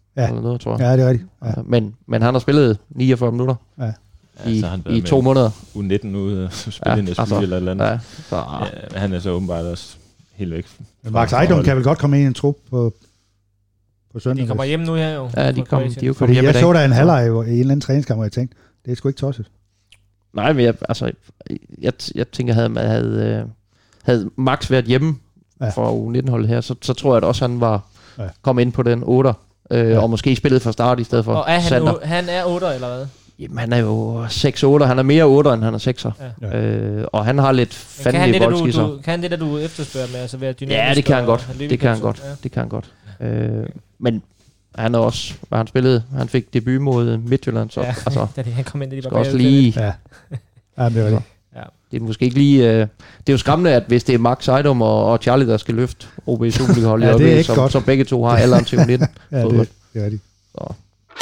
eller noget, tror jeg. Ja, det er rigtigt. Ja. Men han har spillet 49 minutter i 2 måneder. U19 ude og spille en SPI eller et eller andet. Ja, han er så åbenbart også helt væk. Men Max Ejdom kan vel godt komme ind i en trup på søndag. De kommer hjem nu her jo. Ja, de er jo kommet hjem i jeg dag. så der en halvleg i en eller anden træningskamp, og jeg tænkte, det er sgu ikke tosset. Nej, men jeg tænker, havde Max været hjemme for U19-holdet her, så tror jeg at også, han var kommet ind på den 8'er, og måske spillet fra start i stedet for. Og han er 8'er, eller hvad? Jamen, han er jo 6-8'er. Han er mere 8'er, end han er 6'er. Ja. Og han har lidt fandme boldskisser. Kan han det, der du efterspørger med, altså være dynamisk? Ja, det kan han godt. Det kan han godt. Men han er også, hvad han spillede, han fik debut mod Midtjylland, så altså, han kom ind, skal også lige... Ja, det er det. Ja. Det er måske ikke lige... det er jo skræmmende, at hvis det er Max Ejdom og Charlie, der skal løfte OB Superliga-holdet, så begge to har alderen til 19. Ja, det er de. Så.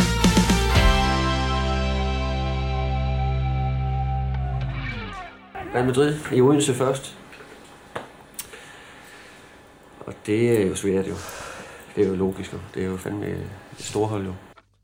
Real Madrid i Odense først. Og det er jo svært jo. Det er jo logisk jo. Det er jo fandme et storhold jo.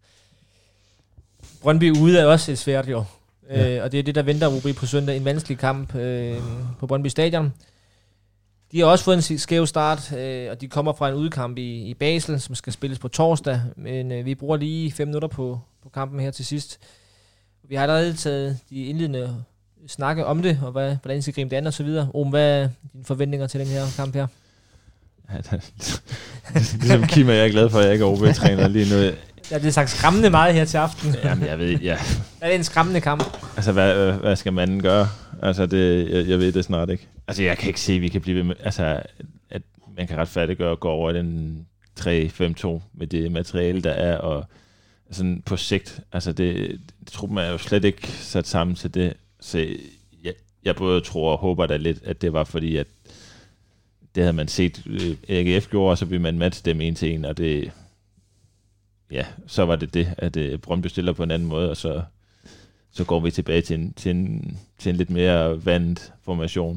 Brøndby ude er også et svært jo. Og det er det, der venter OB på søndag. En vanskelig kamp på Brøndby Stadion. De har også fået en skæv start, og de kommer fra en udekamp i Basel, som skal spilles på torsdag. Men vi bruger lige 5 minutter på kampen her til sidst. Vi har allerede taget de indledende snakke om det, og hvordan I skal gribe det an og så videre. Hvad er dine forventninger til den her kamp her? Ja, ligesom Kim og jeg er glad for, at jeg ikke er OB-træner lige nu. Der er blevet sagt skræmmende meget her til aften. Jamen, jeg ved, ja. Er det en skræmmende kamp? Altså, hvad skal manden gøre? Altså, jeg ved det snart ikke. Altså, jeg kan ikke se, at vi kan blive ved med, altså, at man kan retfærdiggøre at gå over den 3-5-2 med det materiale, der er, og sådan på sigt, altså, det truppen er jo slet ikke sat sammen til det. Så jeg både tror og håber da lidt, at det var fordi, at det havde man set AGF gjorde, og så ville man matche dem 1-1, og det, ja, så var det, at Brøndby stiller på en anden måde, og så går vi tilbage til en lidt mere vandet formation,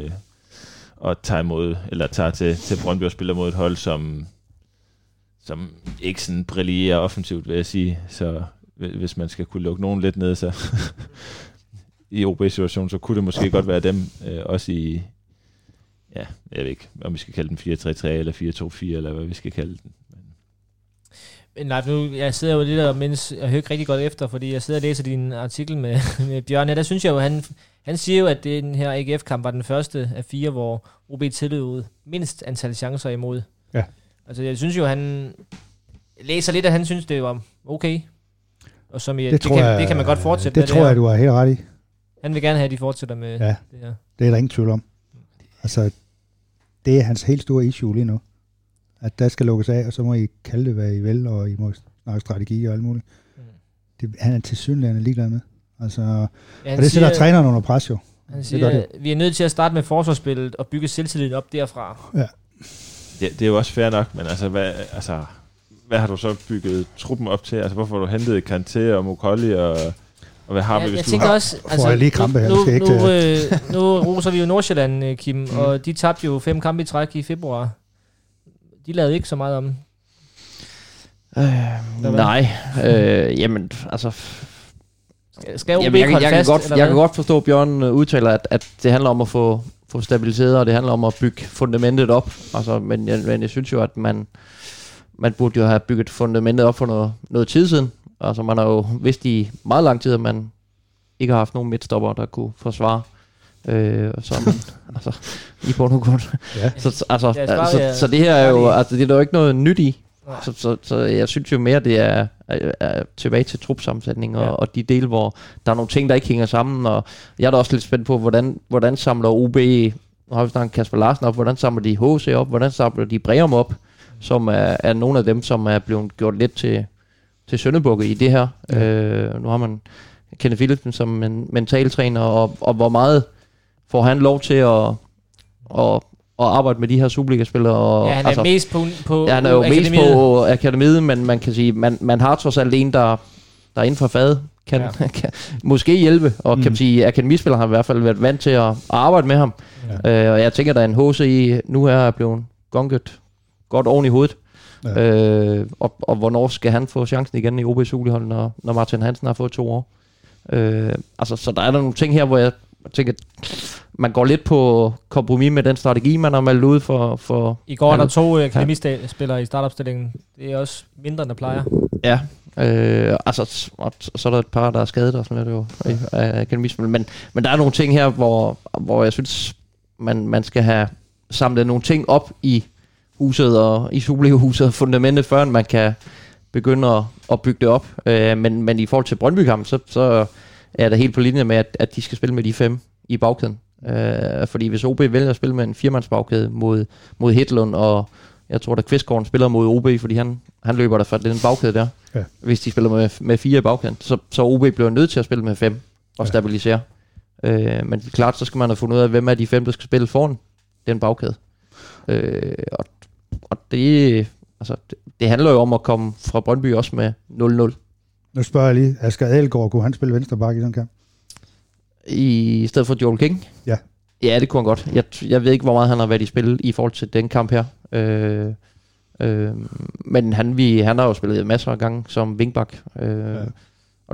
og tager til Brøndby og spiller mod et hold, som ikke sådan brillerer offensivt, vil jeg sige. Så hvis man skal kunne lukke nogen lidt ned, så i OB-situationen, så kunne det måske godt være dem, også i, ja, jeg ved ikke, om vi skal kalde den 4-3-3 eller 4-2-4, eller hvad vi skal kalde den. Men nej, nu, jeg sidder jo lidt og mens jeg hører rigtig godt efter, fordi jeg sidder og læser din artikel med Bjørn. Der synes jeg jo, han siger jo, at den her AGF-kamp var den første af 4, hvor OB tillod mindst antal chancer imod. Ja. Altså, jeg synes jo, han læser lidt, at han synes, det var okay. Og som det kan man godt fortsætte det med. Det tror jeg, du har helt ret i. Han vil gerne have, at de fortsætter med det her. Det er der ingen tvivl om. Altså, det er hans helt store issue lige nu. At der skal lukkes af, og så må I kalde det, hvad I vil, og I må snakke strategi og alt muligt. Han er tilsyneladende ligeglad med. Altså, og det sætter træneren under pres jo. Han siger, at vi er nødt til at starte med forsvarsspillet og bygge selvtilliden op derfra. Ja. Det er jo også fair nok, men hvad har du så bygget truppen op til? Altså, hvorfor har du hentet Kanté og Mokolli og hvad har vi, hvis du har... Også, altså, jeg lige krampe her. Nu roser vi jo Nordsjælland, Kim, og de tabte jo 5 kampe i træk i februar. De lavede ikke så meget om. Nej, jamen, altså... Jeg kan godt forstå, at Bjørn udtaler, at det handler om at få stabiliseret, og det handler om at bygge fundamentet op. Altså, men jeg synes jo, at man burde jo have bygget fundamentet op for noget tid siden. Altså, man har jo vidst i meget lang tid, at man ikke har haft nogen midtstopper, der kunne forsvare. Altså, i bund og grund. Ja. Så det her er jo, altså, det er der jo ikke noget nyt i. Så jeg synes jo mere, det er tilbage til trupsammensætning og de dele, hvor der er nogle ting, der ikke hænger sammen. Og jeg er da også lidt spændt på, hvordan samler OB, nu har vi snakket Kasper Larsen op, hvordan samler de HC op, hvordan samler de Breum op, som er nogle af dem, som er blevet gjort lidt til søndebukke i det her. Nu har man Kenneth Philipsen som en mentaltræner, og hvor meget får han lov til at arbejde med de her Superliga-spillere. Ja, han er mest på han er jo mest på akademiet, men man kan sige, man har trods alt en, der inden for faget kan måske hjælpe, og kan man sige, akademispillere har i hvert fald været vant til at arbejde med ham. Og jeg tænker, der er en HC nu her er blevet gonget godt oven i hovedet, Ja. Og hvornår skal han få chancen igen i OB Superligaen, når Martin Hansen har fået 2 år? Så der er der nogle ting her, hvor jeg tænker, man går lidt på kompromis med den strategi, man har meldt ud for I går er der 2 akademispillere i startopstillingen. Det er også mindre, end der plejer. Ja, og så er der et par, der er skadet og sådan noget af akademispillere. Men der er nogle ting her, hvor jeg synes, man skal have samlet nogle ting op i huset og i Superliga-huset og fundamentet, før man kan begynde at bygge det op. Men i forhold til Brøndby-kampen, så er det helt på linje med, at de skal spille med de 5 i bagkæden. Fordi hvis OB vælger at spille med en 4-mands-bagkæde mod Hedlund, og jeg tror, at Kvistgaard spiller mod OB, fordi han løber der fra den bagkæde der. Ja. Hvis de spiller med 4 i bagkæden, så OB bliver nødt til at spille med 5 og stabilisere. Men klart, så skal man have fundet ud af, hvem er de 5, der skal spille foran den bagkæde. Og det handler jo om at komme fra Brøndby også med 0-0. Nu spørger jeg lige, Asger Adelgaard, kunne han spille venstreback i den kamp? I stedet for Joel King? Ja. Ja, det kunne han godt. Jeg ved ikke, hvor meget han har været i spil i forhold til den kamp her. Men han har jo spillet masser af gange som wingback. Og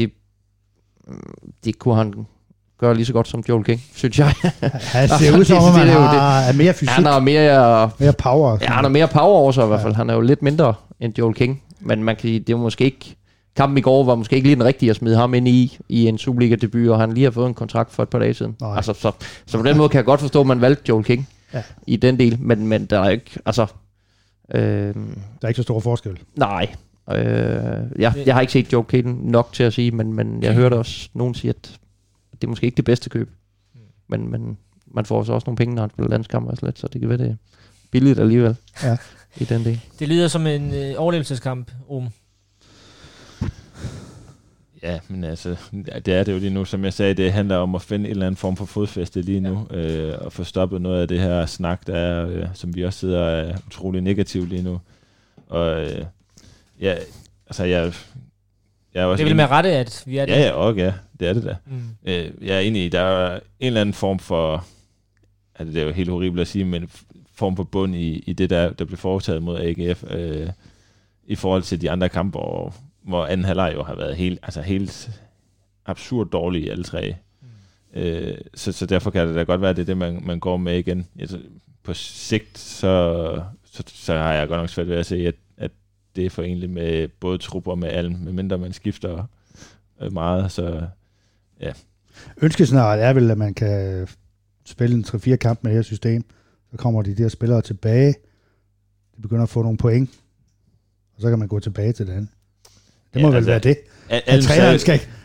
det kunne han gøre lige så godt som Joel King, synes jeg. Han ser ud som om, han er mere fysik. Han har mere power. Ja, han har mere power over sig i hvert fald. Han er jo lidt mindre end Joel King. Men man kan sige, det var måske ikke... Kampen i går var måske ikke lige den rigtige at smide ham ind i en Superliga-debut, og han lige har fået en kontrakt for et par dage siden. Så på den måde kan jeg godt forstå, at man valgte Joel King i den del, men der er ikke... der er ikke så stor forskel. Nej. Jeg har ikke set Joel King nok til at sige, men jeg hørte også nogen sige, at det er måske ikke det bedste køb. Men man får så også nogle penge, når han spiller landskamp og slet, så det kan være det billigt alligevel i den del. Det lyder som en overlevelseskamp, Ja, men altså, det er det jo lige nu, som jeg sagde, det handler om at finde en eller anden form for fodfæste lige nu, og få stoppet noget af det her snak, der er, som vi også sidder er utrolig negativt lige nu. Og jeg er også... Det er vel med rette, at vi er det? Ja, det er det da. Jeg er enig i, der er en eller anden form for, altså det er jo helt horribelt at sige, men form for bund i det, der blev foretaget mod AGF, i forhold til de andre kampe, hvor anden halvleg jo har været helt absurd dårlig i alle 3. Så derfor kan det da godt være, at det er det, man går med igen. Altså, på sigt, så har jeg godt nok svært ved at se, at det er forenligt med både trupper med Alm, medmindre man skifter meget, så ja. Ønskescenariet er vel, at man kan spille en 3-4 kamp med det her system, så kommer de der spillere tilbage, de begynder at få nogle point, og så kan man gå tilbage til det andet. Det må vel være det. At træneren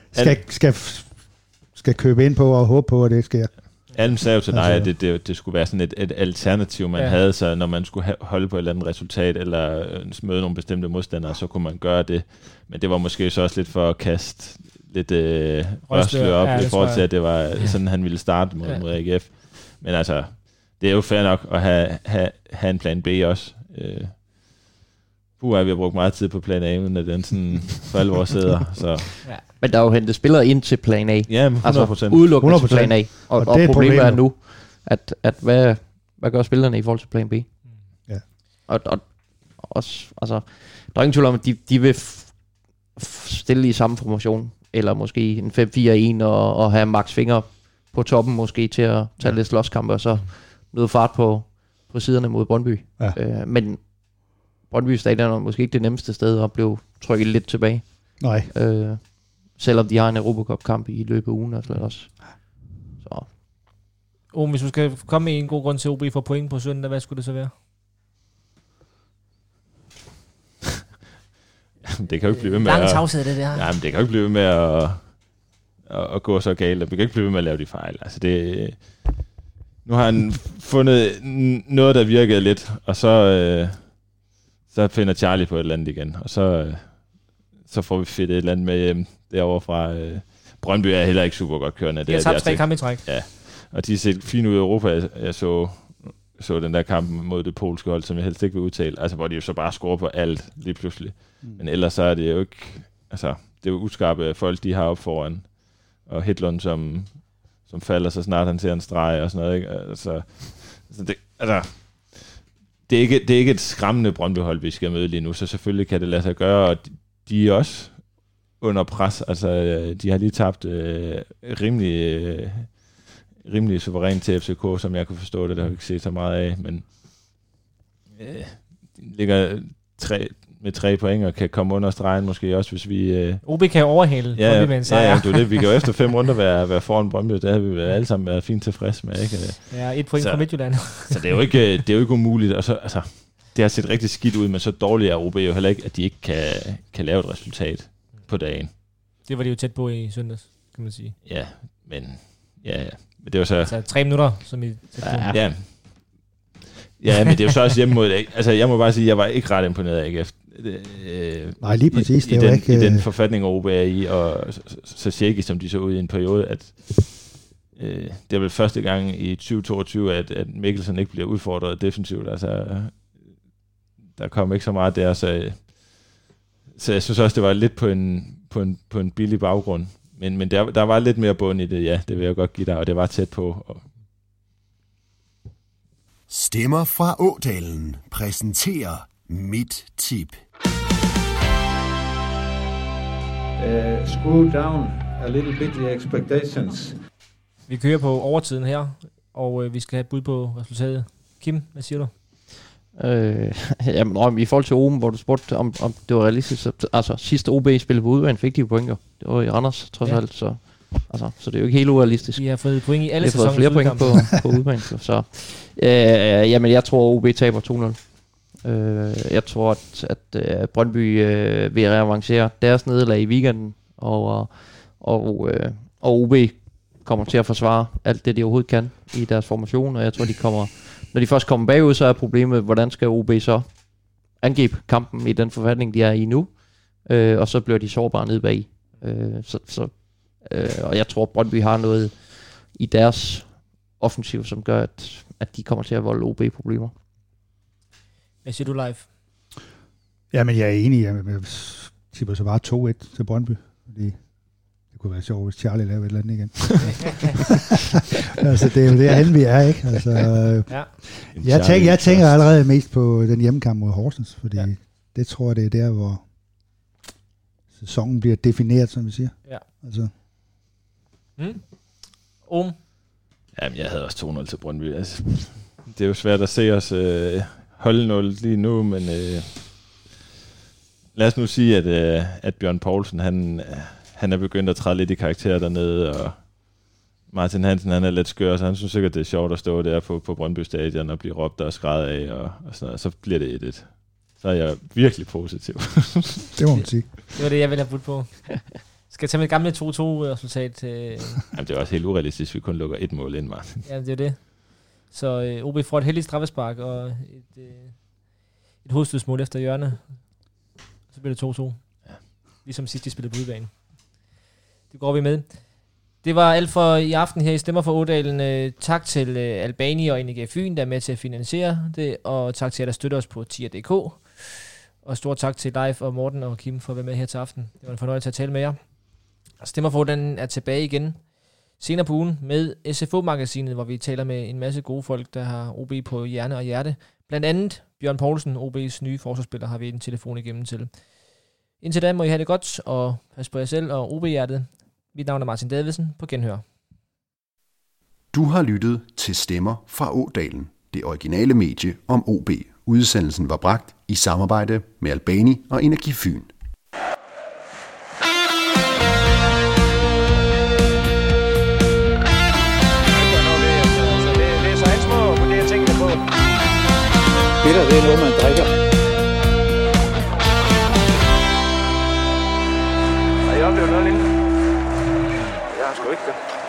skal købe ind på og håbe på, at det sker. Alm sagde jo til dig, at det skulle være sådan et alternativ, man havde, så når man skulle holde på et eller andet resultat, eller møde nogle bestemte modstandere, så kunne man gøre det. Men det var måske så også lidt for at kaste lidt rørsler op, i forhold til, at det var sådan, han ville starte mod AGF. Men altså, det er jo fair nok at have en plan B også. Vi har brugt meget tid på plan A, uden at den sådan for alvor sidder. Så. Ja. Men der er jo hentet spillere ind til plan A. Ja, 100%. Altså udelukkende til plan A. Og problemet er nu, at hvad gør spillerne i forhold til plan B? Ja. Og også, altså, der er ingen tvivl om, at de vil stille i samme formation, eller måske en 5-4-1, og have Max Finger på toppen, måske til at tage lidt slåskampe, og så noget fart på siderne mod Brøndby. Ja. Men Brøndby Stadion er måske ikke det nemmeste sted at blive trykket lidt tilbage. Nej. Selvom de har en Europacup-kamp i løbet af ugen. Altså også. Så. Hvis du skal komme med en god grund til, at OB får point på søndag, hvad skulle det så være? Det kan jo ikke blive ved med langt tavshed, det der. Nej, men det kan jo ikke blive ved med at gå så galt. Vi kan ikke blive ved med at lave de fejl. Altså det... Nu har han fundet noget, der virkede lidt, og så finder Charlie på et eller andet igen, og så får vi fedt et eller andet med hjem derovre fra. Brøndby er heller ikke super godt kørende. Det har tabt 3 kampe i træk. Ja, og de ser fint ud i Europa. Jeg så den der kamp mod det polske hold, som jeg helst ikke vil udtale, altså hvor de jo så bare scorer på alt lige pludselig. Men ellers så er det jo ikke, altså det er jo uskarpe folk, de har op foran, og Hedlund, som som falder så snart han ser en streg og sådan noget, ikke? Altså det er ikke et skræmmende Brøndby-hold, vi skal møde lige nu, så selvfølgelig kan det lade sig gøre, og de er også under pres. Altså, de har lige tabt rimelig suverænt til FCK, som jeg kunne forstå det, der har vi ikke set så meget af, men ligger med 3 point og kan komme under stregen måske også, hvis vi... OB kan overhale Brøndby med en sejr. Ja, det er det. Vi kan jo efter 5 runder være foran Brøndby, det har vi alle sammen været fint tilfreds med, ikke? Ja, 1 point fra Midtjylland. Så det er jo ikke umuligt, og så, altså, det har set rigtig skidt ud, men så dårligt er OB jo heller ikke, at de ikke kan lave et resultat på dagen. Det var de jo tæt på i søndags, kan man sige. Ja, men det var så... Altså 3 minutter, som i... Ja, men det er jo så også hjemme mod... Altså, jeg må bare sige, at jeg var ikke ret imponeret af AGF. Nej, lige præcis. I den forfatning, OB er i, og så shaky, som de så ud i en periode, at det er vel første gang i 2022, at Mikkelsen ikke bliver udfordret defensivt. Altså, der kom ikke så meget der, så jeg synes også, det var lidt på en billig baggrund. Men der var lidt mere bund i det, ja, det vil jeg godt give dig, og det var tæt på. Stemmer fra Ådalen præsenterer Mit Tip. Screw down a little bit the expectations. Vi kører på overtiden her, og vi skal have et bud på resultatet. Kim, hvad siger du? Jamen, i forhold til OB, hvor du spurgte, om det var realistisk. Altså, sidste OB spillede på udbanen, fik de point jo. Det var i Randers, trods alt, så det er jo ikke helt urealistisk. Vi har fået point i alle sæsonens udkampe. Vi har fået flere point på udbanen. Så, jamen, jeg tror, OB taber 2-0. Jeg tror, at Brøndby vil reavancere deres nederlag i weekenden, og OB kommer til at forsvare alt det, de overhovedet kan i deres formation, og jeg tror, når de først kommer bagud, så er problemet, hvordan skal OB så angribe kampen i den forfatning, de er i nu, og så bliver de sårbare nede bag. Og jeg tror, Brøndby har noget i deres offensiv, som gør, at de kommer til at volde OB problemer. Hvad siger du, live? Jamen, jeg er enig. Jeg tipper så bare 2-1 til Brøndby, fordi det kunne være sjovt, hvis Charlie lavede et eller andet igen. Altså, det er jo derhen, vi er, ikke? Altså, jeg tænker allerede mest på den hjemmekamp mod Horsens, fordi det tror jeg, det er der, hvor sæsonen bliver defineret, som vi siger. Ja. Altså. Jamen, jeg havde også 2-0 til Brøndby. Altså, det er jo svært at se os holde 0 lige nu, men lad os nu sige, at Bjørn Poulsen, han er begyndt at træde lidt i karakter dernede, og Martin Hansen, han er lidt skør, så han synes sikkert, det er sjovt at stå der på Brøndby Stadion og blive råbt og skrædet af, og sådan noget. Så bliver det 1-1. Så er jeg virkelig positiv. Det må man sige. Det var det, jeg ville have budt på. Skal jeg tage med et gamle 2-2-resultat? Jamen, det er også helt urealistisk, vi kun lukker 1 mål ind, Martin. Ja, det er det. Så OB får et heldigt straffespark og et hovedstødsmål efter hjørne. Så bliver det 2-2. Ja. Ligesom sidst de spillede på udbanen. Det går vi med. Det var alt for i aften her i Stemmer for Ådalen. Tak til Albani og NG Fyn, der er med til at finansiere det. Og tak til jer, der støtter os på tier.dk. Og stort tak til Leif og Morten og Kim for at være med her til aften. Det var en fornøjelse at tale med jer. Stemmer for Ådalen er tilbage igen senere på ugen med SFO-magasinet, hvor vi taler med en masse gode folk, der har OB på hjerne og hjerte. Blandt andet Bjørn Poulsen, OB's nye forsvarsspiller, har vi en telefon igennem til. Indtil da må I have det godt, og pas på jer selv og OB-hjertet. Mit navn er Martin Davidsen. På genhør. Du har lyttet til Stemmer fra Ådalen, det originale medie om OB. Udsendelsen var bragt i samarbejde med Albani og Energi Fyn. Bitter, det er noget, man drikker. Jeg oplever noget lignende. Jeg har sgu ikke det.